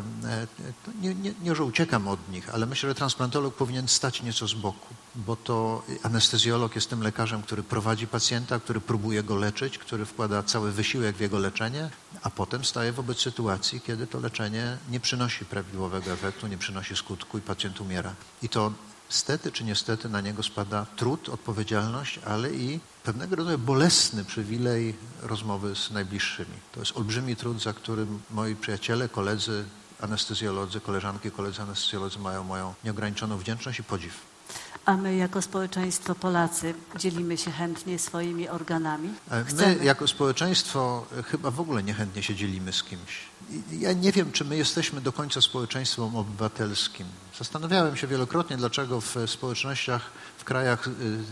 nie, nie, nie, że uciekam od nich, ale myślę, że transplantolog powinien stać nieco z boku, bo to anestezjolog jest tym lekarzem, który prowadzi pacjenta, który próbuje go leczyć, który wkłada cały wysiłek w jego leczenie, a potem staje wobec sytuacji, kiedy to leczenie nie przynosi prawidłowego efektu, nie przynosi skutku i pacjent umiera. I to stety czy niestety na niego spada trud, odpowiedzialność, ale i pewnego rodzaju bolesny przywilej rozmowy z najbliższymi. To jest olbrzymi trud, za którym moi przyjaciele, koledzy, anestezjolodzy, koleżanki, koledzy anestezjolodzy mają moją nieograniczoną wdzięczność i podziw. A my jako społeczeństwo Polacy dzielimy się chętnie swoimi organami? Chcemy. My jako społeczeństwo chyba w ogóle niechętnie się dzielimy z kimś. Ja nie wiem, czy my jesteśmy do końca społeczeństwem obywatelskim. Zastanawiałem się wielokrotnie, dlaczego w społecznościach, w krajach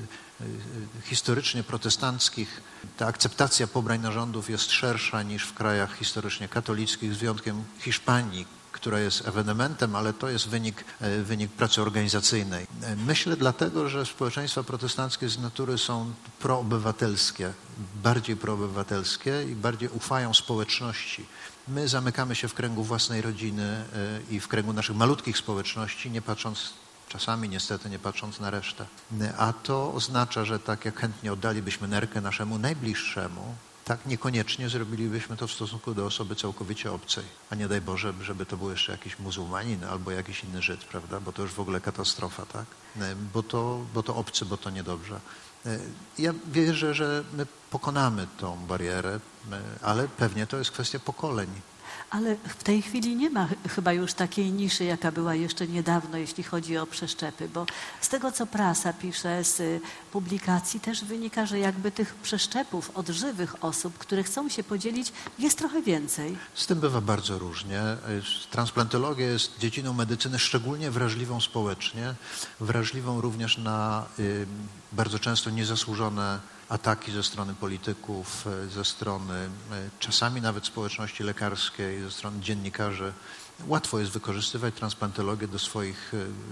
historycznie protestanckich ta akceptacja pobrań narządów jest szersza niż w krajach historycznie katolickich, z wyjątkiem Hiszpanii, która jest ewenementem, ale to jest wynik, wynik pracy organizacyjnej. Myślę dlatego, że społeczeństwa protestanckie z natury są proobywatelskie, bardziej proobywatelskie i bardziej ufają społeczności. My zamykamy się w kręgu własnej rodziny i w kręgu naszych malutkich społeczności, nie patrząc, czasami niestety nie patrząc na resztę. A to oznacza, że tak jak chętnie oddalibyśmy nerkę naszemu najbliższemu, tak niekoniecznie zrobilibyśmy to w stosunku do osoby całkowicie obcej. A nie daj Boże, żeby to był jeszcze jakiś muzułmanin albo jakiś inny Żyd, prawda? Bo to już w ogóle katastrofa, tak? Bo to, bo to obcy, bo to niedobrze. Ja wierzę, że my pokonamy tą barierę, ale pewnie to jest kwestia pokoleń. Ale w tej chwili nie ma chyba już takiej niszy, jaka była jeszcze niedawno, jeśli chodzi o przeszczepy, bo z tego, co prasa pisze, z publikacji też wynika, że jakby tych przeszczepów od żywych osób, które chcą się podzielić, jest trochę więcej. Z tym bywa bardzo różnie. Transplantologia jest dziedziną medycyny szczególnie wrażliwą społecznie, wrażliwą również na y, bardzo często niezasłużone ataki ze strony polityków, ze strony czasami nawet społeczności lekarskiej, ze strony dziennikarzy. Łatwo jest wykorzystywać transplantologię do swoich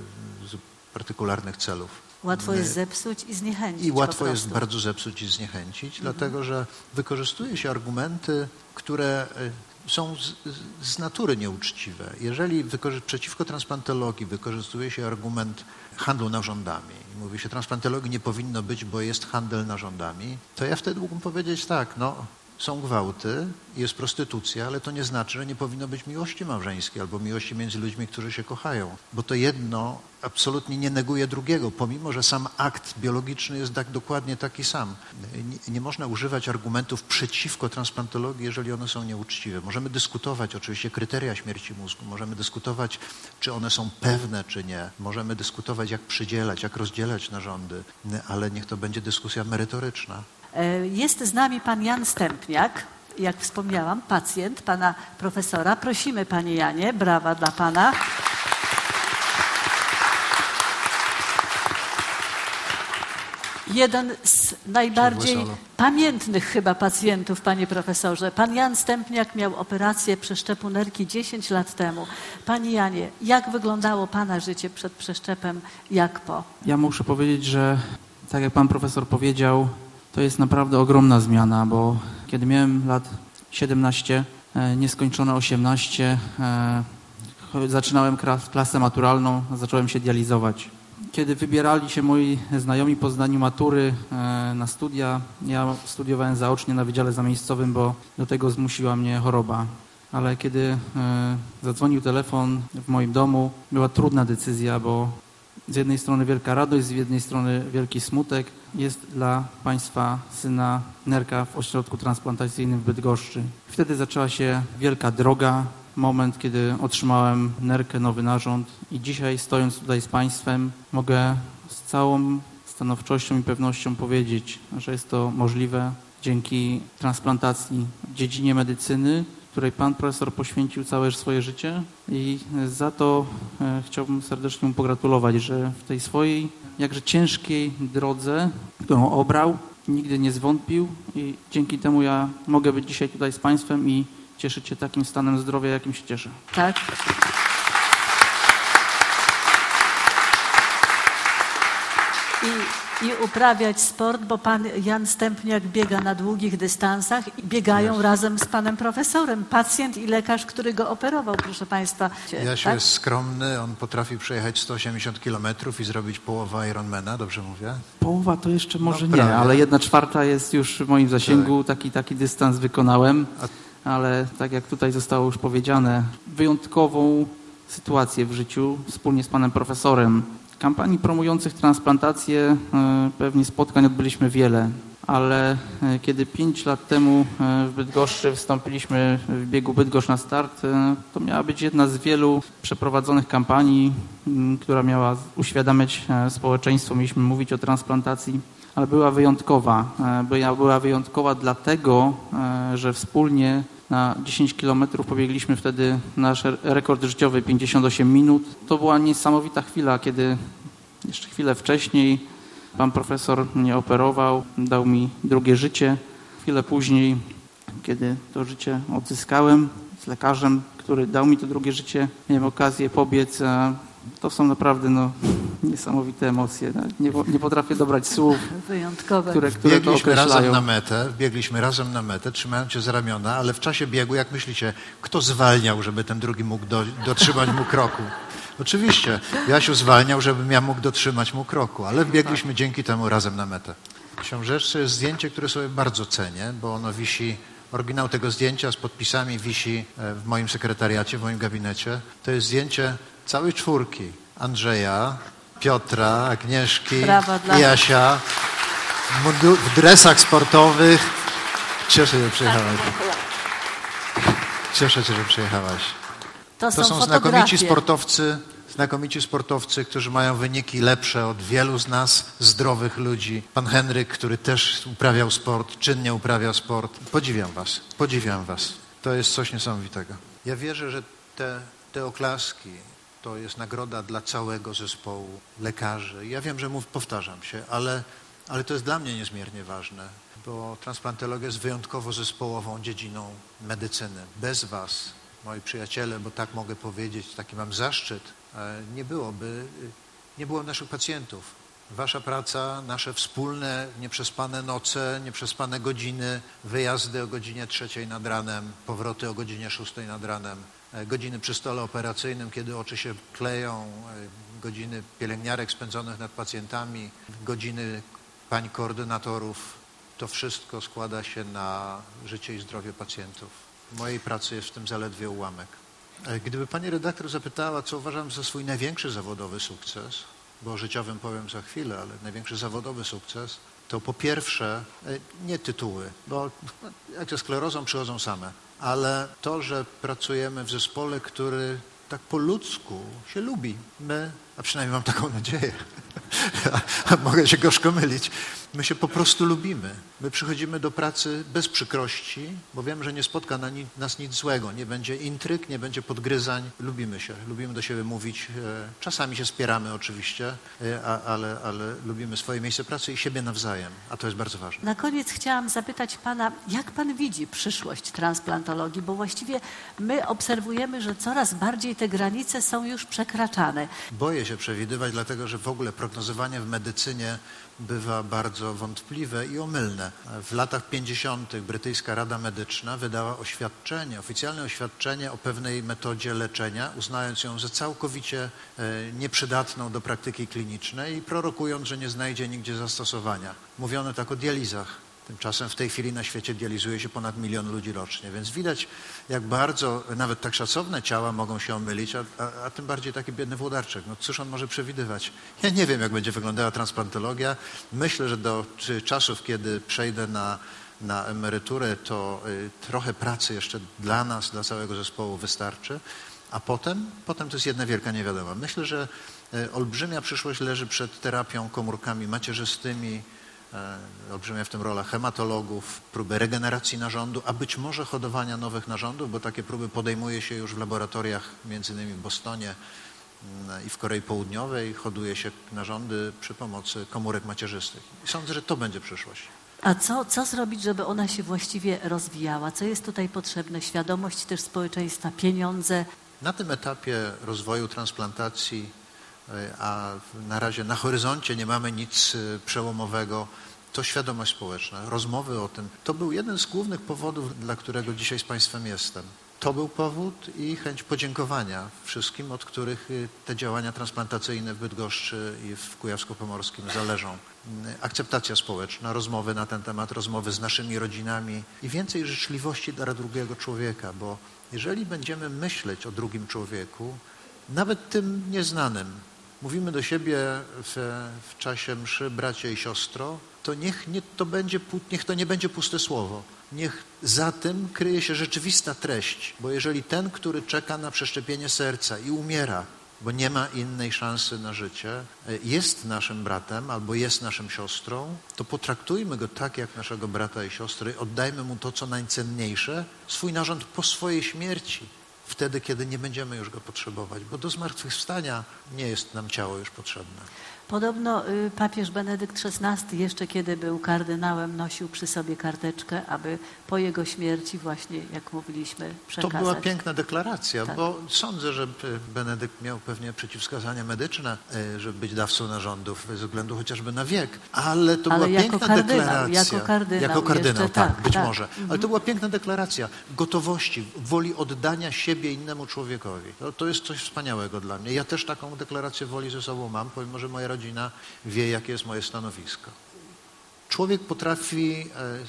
partykularnych celów. Łatwo jest zepsuć i zniechęcić. I łatwo jest bardzo zepsuć i zniechęcić, mhm. dlatego że wykorzystuje się argumenty, które są z, z natury nieuczciwe. Jeżeli przeciwko transplantologii wykorzystuje się argument handlu narządami i mówi się, transplantologii nie powinno być, bo jest handel narządami, to ja wtedy mógłbym powiedzieć tak, no są gwałty, jest prostytucja, ale to nie znaczy, że nie powinno być miłości małżeńskiej albo miłości między ludźmi, którzy się kochają, bo to jedno absolutnie nie neguje drugiego, pomimo że sam akt biologiczny jest tak dokładnie taki sam. Nie, nie można używać argumentów przeciwko transplantologii, jeżeli one są nieuczciwe. Możemy dyskutować oczywiście kryteria śmierci mózgu, możemy dyskutować, czy one są pewne, czy nie. Możemy dyskutować, jak przydzielać, jak rozdzielać narządy, ale niech to będzie dyskusja merytoryczna. Jest z nami pan Jan Stępniak, jak wspomniałam, pacjent pana profesora. Prosimy, panie Janie, brawa dla pana. jeden z najbardziej pamiętnych chyba pacjentów, panie profesorze. Pan Jan Stępniak miał operację przeszczepu nerki dziesięć lat temu. Panie Janie, jak wyglądało pana życie przed przeszczepem, jak po? Ja muszę powiedzieć, że tak jak pan profesor powiedział, to jest naprawdę ogromna zmiana, bo kiedy miałem lat siedemnaście, nieskończone osiemnaście, zaczynałem klasę maturalną, zacząłem się dializować. Kiedy wybierali się moi znajomi po zdaniu matury na studia, ja studiowałem zaocznie na Wydziale Zamiejscowym, bo do tego zmusiła mnie choroba. Ale kiedy zadzwonił telefon w moim domu, była trudna decyzja, bo z jednej strony wielka radość, z jednej strony wielki smutek. Jest dla państwa syna nerka w ośrodku transplantacyjnym w Bydgoszczy. Wtedy zaczęła się wielka droga, moment, kiedy otrzymałem nerkę, nowy narząd i dzisiaj, stojąc tutaj z państwem, mogę z całą stanowczością i pewnością powiedzieć, że jest to możliwe dzięki transplantacji w dziedzinie medycyny, której pan profesor poświęcił całe swoje życie i za to e, chciałbym serdecznie mu pogratulować, że w tej swojej jakże ciężkiej drodze, którą obrał, nigdy nie zwątpił i dzięki temu ja mogę być dzisiaj tutaj z państwem i cieszyć się takim stanem zdrowia, jakim się cieszę. Tak. I, I uprawiać sport, bo pan Jan Stępniak biega na długich dystansach i biegają yes. razem z panem profesorem. Pacjent i lekarz, który go operował, proszę państwa. Jasiu tak? jest skromny, on potrafi przejechać sto osiemdziesiąt kilometrów i zrobić połowę Ironmana, dobrze mówię? Połowa to jeszcze może no, nie, prawie. ale jedna czwarta jest już w moim zasięgu, tak. taki, taki dystans wykonałem. A ale tak jak tutaj zostało już powiedziane, wyjątkową sytuację w życiu wspólnie z panem profesorem. Kampanii promujących transplantację, pewnie spotkań odbyliśmy wiele, ale kiedy pięć lat temu w Bydgoszczy wystąpiliśmy w biegu Bydgoszcz na start, to miała być jedna z wielu przeprowadzonych kampanii, która miała uświadamiać społeczeństwo, mieliśmy mówić o transplantacji, ale była wyjątkowa. Była wyjątkowa dlatego, że wspólnie na dziesięć kilometrów pobiegliśmy wtedy nasz rekord życiowy pięćdziesiąt osiem minut. To była niesamowita chwila, kiedy jeszcze chwilę wcześniej pan profesor mnie operował, dał mi drugie życie. Chwilę później, kiedy to życie odzyskałem z lekarzem, który dał mi to drugie życie, miałem okazję pobiec. To są naprawdę no, niesamowite emocje. Nie, nie potrafię dobrać słów, wyjątkowe. które, które to Biegliśmy określają. razem na metę, biegliśmy razem na metę, trzymając się za ramiona, ale w czasie biegu, jak myślicie, kto zwalniał, żeby ten drugi mógł do, dotrzymać mu kroku? Oczywiście, Jasiu zwalniał, żebym ja mógł dotrzymać mu kroku, ale biegliśmy dzięki temu razem na metę. W książeczce jest zdjęcie, które sobie bardzo cenię, bo ono wisi, oryginał tego zdjęcia z podpisami wisi w moim sekretariacie, w moim gabinecie. To jest zdjęcie całej czwórki. Andrzeja, Piotra, Agnieszki i Jasia w, w dresach sportowych. Cieszę się, że przyjechałaś. Cieszę się, że przyjechałaś. To są, to są znakomici sportowcy, znakomici sportowcy, którzy mają wyniki lepsze od wielu z nas, zdrowych ludzi. Pan Henryk, który też uprawiał sport, czynnie uprawia sport. Podziwiam was, podziwiam was. To jest coś niesamowitego. Ja wierzę, że te, te oklaski to jest nagroda dla całego zespołu lekarzy. Ja wiem, że mów, powtarzam się, ale, ale to jest dla mnie niezmiernie ważne, bo transplantologia jest wyjątkowo zespołową dziedziną medycyny. Bez was, moi przyjaciele, bo tak mogę powiedzieć, taki mam zaszczyt, nie byłoby, nie było naszych pacjentów. Wasza praca, nasze wspólne, nieprzespane noce, nieprzespane godziny, wyjazdy o godzinie trzeciej nad ranem, powroty o godzinie szóstej nad ranem, godziny przy stole operacyjnym, kiedy oczy się kleją, godziny pielęgniarek spędzonych nad pacjentami, godziny pań koordynatorów. To wszystko składa się na życie i zdrowie pacjentów. W mojej pracy jest w tym zaledwie ułamek. Gdyby pani redaktor zapytała, co uważam za swój największy zawodowy sukces, bo o życiowym powiem za chwilę, ale największy zawodowy sukces, to po pierwsze nie tytuły, bo jak ze sklerozą przychodzą same, ale to, że pracujemy w zespole, który tak po ludzku się lubi. My, a przynajmniej mam taką nadzieję, a mogę się gorzko mylić. My się po prostu lubimy. My przychodzimy do pracy bez przykrości, bo wiem, że nie spotka na ni- nas nic złego. Nie będzie intryg, nie będzie podgryzań. Lubimy się, lubimy do siebie mówić. Czasami się spieramy oczywiście, a, ale, ale lubimy swoje miejsce pracy i siebie nawzajem, a to jest bardzo ważne. Na koniec chciałam zapytać pana, jak pan widzi przyszłość transplantologii, bo właściwie my obserwujemy, że coraz bardziej te granice są już przekraczane. Boję się przewidywać, dlatego że w ogóle prognozowanie w medycynie bywa bardzo wątpliwe i omylne. W latach pięćdziesiątych brytyjska Rada Medyczna wydała oświadczenie, oficjalne oświadczenie o pewnej metodzie leczenia, uznając ją za całkowicie nieprzydatną do praktyki klinicznej i prorokując, że nie znajdzie nigdzie zastosowania. Mówiono tak o dializach. Tymczasem w tej chwili na świecie dializuje się ponad milion ludzi rocznie, więc widać, jak bardzo nawet tak szacowne ciała mogą się omylić, a, a, a tym bardziej taki biedny Włodarczyk. No cóż on może przewidywać? Ja nie wiem, jak będzie wyglądała transplantologia. Myślę, że do czy czasów, kiedy przejdę na, na emeryturę, to y, trochę pracy jeszcze dla nas, dla całego zespołu wystarczy, a potem, potem to jest jedna wielka niewiadoma. Myślę, że y, olbrzymia przyszłość leży przed terapią komórkami macierzystymi, olbrzymia w tym rola hematologów, próby regeneracji narządu, a być może hodowania nowych narządów, bo takie próby podejmuje się już w laboratoriach, między innymi w Bostonie i w Korei Południowej. Hoduje się narządy przy pomocy komórek macierzystych. I sądzę, że to będzie przyszłość. A co, co zrobić, żeby ona się właściwie rozwijała? Co jest tutaj potrzebne? Świadomość też społeczeństwa, pieniądze? Na tym etapie rozwoju transplantacji, a na razie na horyzoncie nie mamy nic przełomowego, to świadomość społeczna, rozmowy o tym. To był jeden z głównych powodów, dla którego dzisiaj z Państwem jestem. To był powód i chęć podziękowania wszystkim, od których te działania transplantacyjne w Bydgoszczy i w Kujawsko-Pomorskim zależą. Akceptacja społeczna, rozmowy na ten temat, rozmowy z naszymi rodzinami i więcej życzliwości dla drugiego człowieka, bo jeżeli będziemy myśleć o drugim człowieku, nawet tym nieznanym, mówimy do siebie w, w czasie mszy bracie i siostro, to niech, nie, to będzie, niech to nie będzie puste słowo. Niech za tym kryje się rzeczywista treść, bo jeżeli ten, który czeka na przeszczepienie serca i umiera, bo nie ma innej szansy na życie, jest naszym bratem albo jest naszą siostrą, to potraktujmy go tak jak naszego brata i siostry, oddajmy mu to, co najcenniejsze, swój narząd po swojej śmierci. Wtedy, kiedy nie będziemy już go potrzebować, bo do zmartwychwstania nie jest nam ciało już potrzebne. Podobno y, papież Benedykt szesnasty jeszcze kiedy był kardynałem, nosił przy sobie karteczkę, aby po jego śmierci właśnie, jak mówiliśmy, przekazać. To była piękna deklaracja, tak. Bo sądzę, że Benedykt miał pewnie przeciwwskazania medyczne, żeby być dawcą narządów, ze względu chociażby na wiek, ale to ale była jako piękna kardynał, deklaracja. Jako kardynał, jako kardynał jeszcze, tak, tak, być tak. może. Mhm. Ale to była piękna deklaracja gotowości, woli oddania siebie innemu człowiekowi. To, to jest coś wspaniałego dla mnie. Ja też taką deklarację woli ze sobą mam, pomimo że moja rodzina wie, jakie jest moje stanowisko. Człowiek potrafi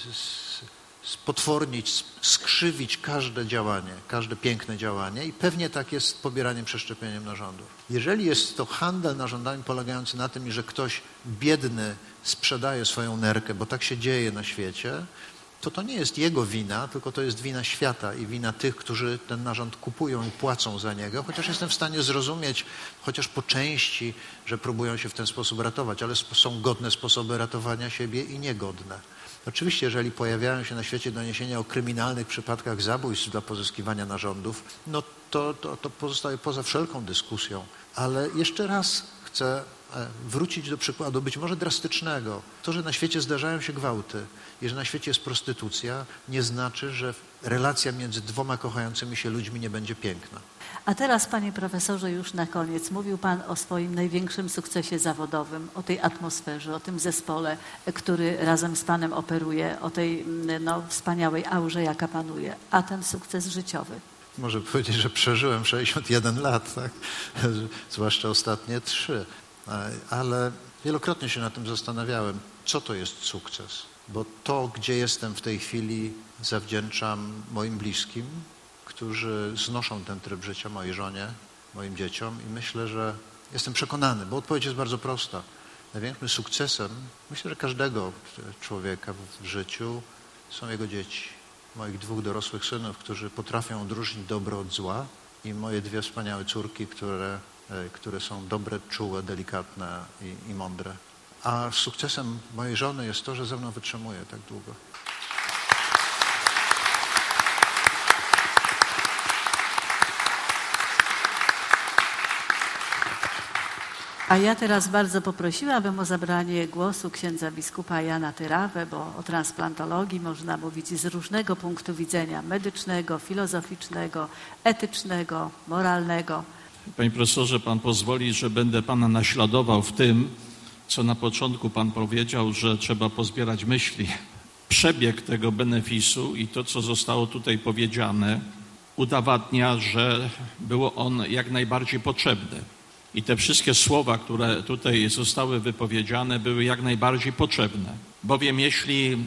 spotwornić, skrzywić każde działanie, każde piękne działanie i pewnie tak jest z pobieraniem, przeszczepieniem narządów. Jeżeli jest to handel narządami polegający na tym, że ktoś biedny sprzedaje swoją nerkę, bo tak się dzieje na świecie, to to nie jest jego wina, tylko to jest wina świata i wina tych, którzy ten narząd kupują i płacą za niego, chociaż jestem w stanie zrozumieć, chociaż po części, że próbują się w ten sposób ratować, ale są godne sposoby ratowania siebie i niegodne. Oczywiście, jeżeli pojawiają się na świecie doniesienia o kryminalnych przypadkach zabójstw dla pozyskiwania narządów, no to, to, to pozostaje poza wszelką dyskusją. Ale jeszcze raz chcę wrócić do przykładu, być może drastycznego. To, że na świecie zdarzają się gwałty i że na świecie jest prostytucja, nie znaczy, że relacja między dwoma kochającymi się ludźmi nie będzie piękna. A teraz, panie profesorze, już na koniec. Mówił pan o swoim największym sukcesie zawodowym, o tej atmosferze, o tym zespole, który razem z panem operuje, o tej no, wspaniałej aurze, jaka panuje. A ten sukces życiowy? Może powiedzieć, że przeżyłem sześćdziesiąt jeden lat, tak? Zwłaszcza ostatnie trzy. Ale wielokrotnie się nad tym zastanawiałem, co to jest sukces. Bo to, gdzie jestem w tej chwili, zawdzięczam moim bliskim, którzy znoszą ten tryb życia, mojej żonie, moim dzieciom i myślę, że jestem przekonany, bo odpowiedź jest bardzo prosta. Największym sukcesem, myślę, że każdego człowieka w życiu są jego dzieci. Moich dwóch dorosłych synów, którzy potrafią odróżnić dobro od zła i moje dwie wspaniałe córki, które które są dobre, czułe, delikatne i, i mądre. A sukcesem mojej żony jest to, że ze mną wytrzymuje tak długo. A ja teraz bardzo poprosiłabym o zabranie głosu księdza biskupa Jana Tyrawę, bo o transplantologii można mówić z różnego punktu widzenia: medycznego, filozoficznego, etycznego, moralnego. Panie profesorze, pan pozwoli, że będę pana naśladował w tym, co na początku pan powiedział, że trzeba pozbierać myśli. Przebieg tego benefisu i to, co zostało tutaj powiedziane, udowadnia, że było on jak najbardziej potrzebny. I te wszystkie słowa, które tutaj zostały wypowiedziane, były jak najbardziej potrzebne. Bowiem jeśli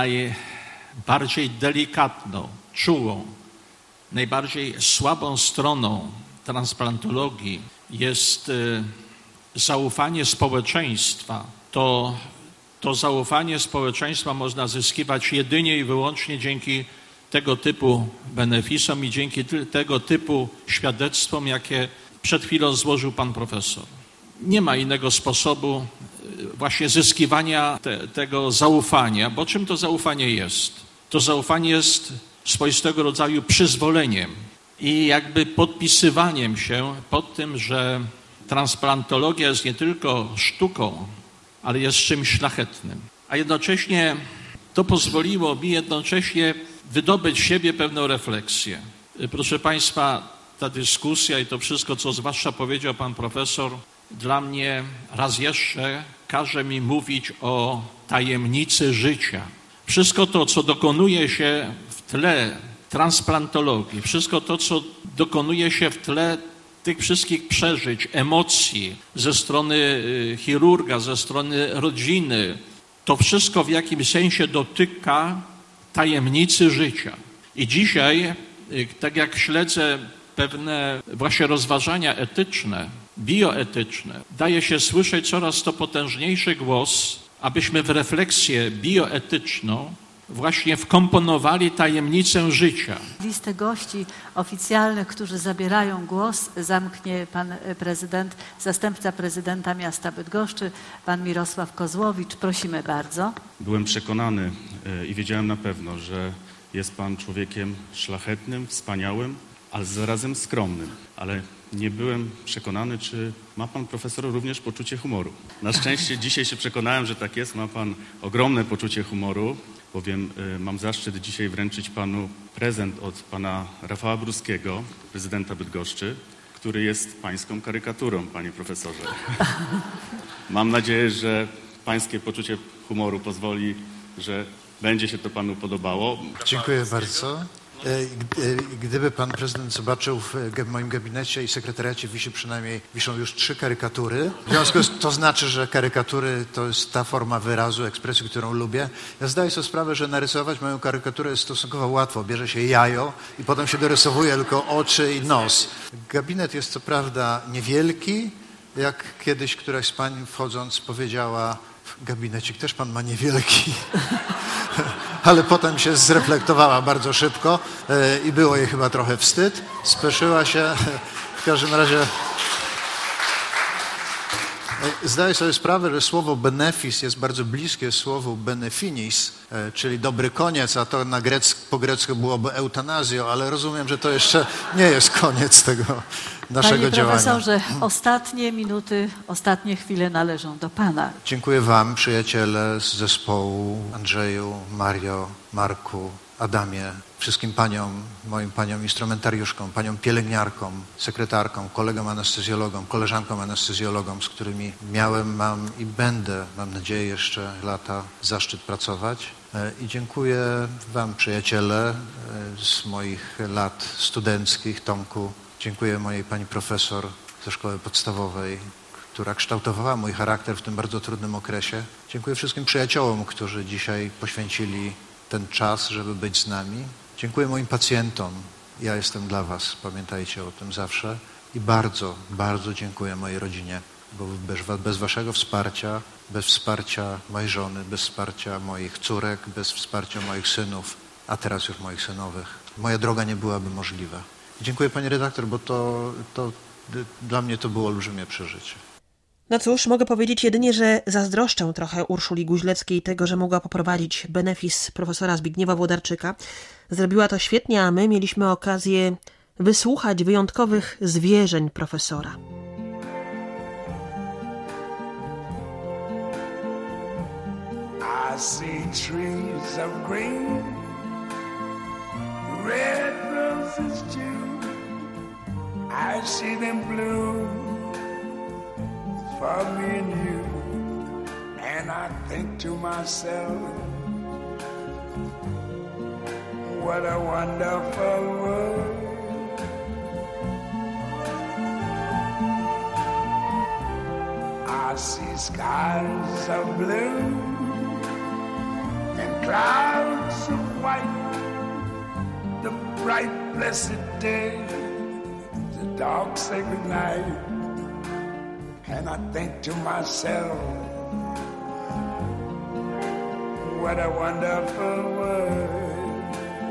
najbardziej delikatną, czułą, najbardziej słabą stroną transplantologii jest zaufanie społeczeństwa, to to zaufanie społeczeństwa można zyskiwać jedynie i wyłącznie dzięki tego typu benefisom i dzięki tego typu świadectwom, jakie przed chwilą złożył pan profesor. Nie ma innego sposobu właśnie zyskiwania te, tego zaufania, bo czym to zaufanie jest? To zaufanie jest swoistego rodzaju przyzwoleniem i jakby podpisywaniem się pod tym, że transplantologia jest nie tylko sztuką, ale jest czymś szlachetnym. A jednocześnie to pozwoliło mi jednocześnie wydobyć w siebie pewną refleksję. Proszę państwa, ta dyskusja i to wszystko, co zwłaszcza powiedział pan profesor, dla mnie raz jeszcze każe mi mówić o tajemnicy życia. Wszystko to, co dokonuje się w tle transplantologii, wszystko to, co dokonuje się w tle tych wszystkich przeżyć, emocji ze strony chirurga, ze strony rodziny, to wszystko w jakimś sensie dotyka tajemnicy życia. I dzisiaj, tak jak śledzę pewne właśnie rozważania etyczne, bioetyczne, daje się słyszeć coraz to potężniejszy głos, abyśmy w refleksję bioetyczną właśnie wkomponowali tajemnicę życia. Listę gości oficjalnych, którzy zabierają głos, zamknie pan prezydent, zastępca prezydenta miasta Bydgoszczy, pan Mirosław Kozłowicz. Prosimy bardzo. Byłem przekonany i wiedziałem na pewno, że jest pan człowiekiem szlachetnym, wspaniałym, ale zarazem skromnym. Ale nie byłem przekonany, czy ma pan profesor również poczucie humoru. Na szczęście dzisiaj się przekonałem, że tak jest. Ma pan ogromne poczucie humoru, bowiem y, mam zaszczyt dzisiaj wręczyć panu prezent od pana Rafała Bruskiego, prezydenta Bydgoszczy, który jest pańską karykaturą, panie profesorze. Mam nadzieję, że pańskie poczucie humoru pozwoli, że będzie się to panu podobało. Dziękuję bardzo. Gdyby pan prezydent zobaczył w moim gabinecie i sekretariacie wisi przynajmniej, wiszą już trzy karykatury. W związku z tym to znaczy, że karykatury to jest ta forma wyrazu, ekspresji, którą lubię. Ja zdaję sobie sprawę, że narysować moją karykaturę jest stosunkowo łatwo. Bierze się jajo i potem się dorysowuje tylko oczy i nos. Gabinet jest co prawda niewielki, jak kiedyś któraś z pań wchodząc powiedziała: gabinecik też pan ma niewielki. Ale potem się zreflektowała bardzo szybko i było jej chyba trochę wstyd. Speszyła się. W każdym razie zdaję sobie sprawę, że słowo benefis jest bardzo bliskie słowu benefinis, czyli dobry koniec, a to na grec, po grecku byłoby eutanazjo, ale rozumiem, że to jeszcze nie jest koniec tego naszego Panie działania. Panie profesorze, ostatnie minuty, ostatnie chwile należą do pana. Dziękuję wam, przyjaciele z zespołu, Andrzeju, Mario, Marku, Adamie, wszystkim paniom, moim paniom instrumentariuszkom, paniom pielęgniarkom, sekretarkom, kolegom anestezjologom, koleżankom anestezjologom, z którymi miałem, mam i będę, mam nadzieję, jeszcze lata zaszczyt pracować. I dziękuję wam, przyjaciele, z moich lat studenckich, Tomku. Dziękuję mojej pani profesor ze szkoły podstawowej, która kształtowała mój charakter w tym bardzo trudnym okresie. Dziękuję wszystkim przyjaciołom, którzy dzisiaj poświęcili ten czas, żeby być z nami. Dziękuję moim pacjentom. Ja jestem dla was, pamiętajcie o tym zawsze. I bardzo, bardzo dziękuję mojej rodzinie, bo bez, bez waszego wsparcia, bez wsparcia mojej żony, bez wsparcia moich córek, bez wsparcia moich synów, a teraz już moich synowych, moja droga nie byłaby możliwa. Dziękuję pani redaktor, bo to, to Dla mnie to było olbrzymie przeżycie. No cóż, mogę powiedzieć jedynie, że zazdroszczę trochę Urszuli Guźleckiej tego, że mogła poprowadzić benefis profesora Zbigniewa Włodarczyka. Zrobiła to świetnie, a my mieliśmy okazję wysłuchać wyjątkowych zwierzeń profesora. I see trees of green, red roses too. I see them bloom for me and you, and I think to myself, what a wonderful world. I see skies of blue and clouds of white, the bright blessed day, the dark sacred night, and I think to myself, what a wonderful world.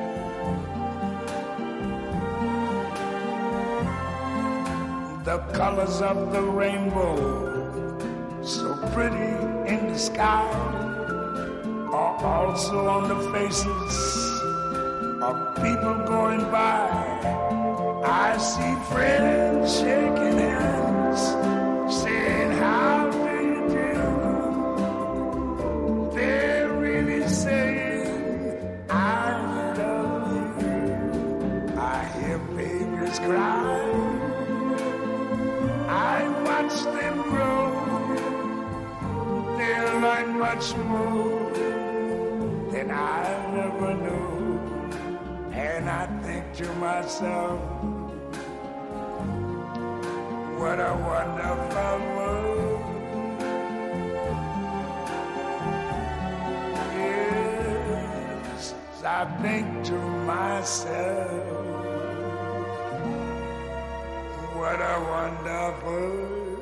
The colors of the rainbow, so pretty in the sky, are also on the faces of people going by. I see friends shaking hands, saying, how do you do? They're really saying, I love you. I hear babies cry, I watch them grow. They'll learn much more than I never knew. And I think to myself, what a wonderful world. Yes, I think to myself, what a wonderful world.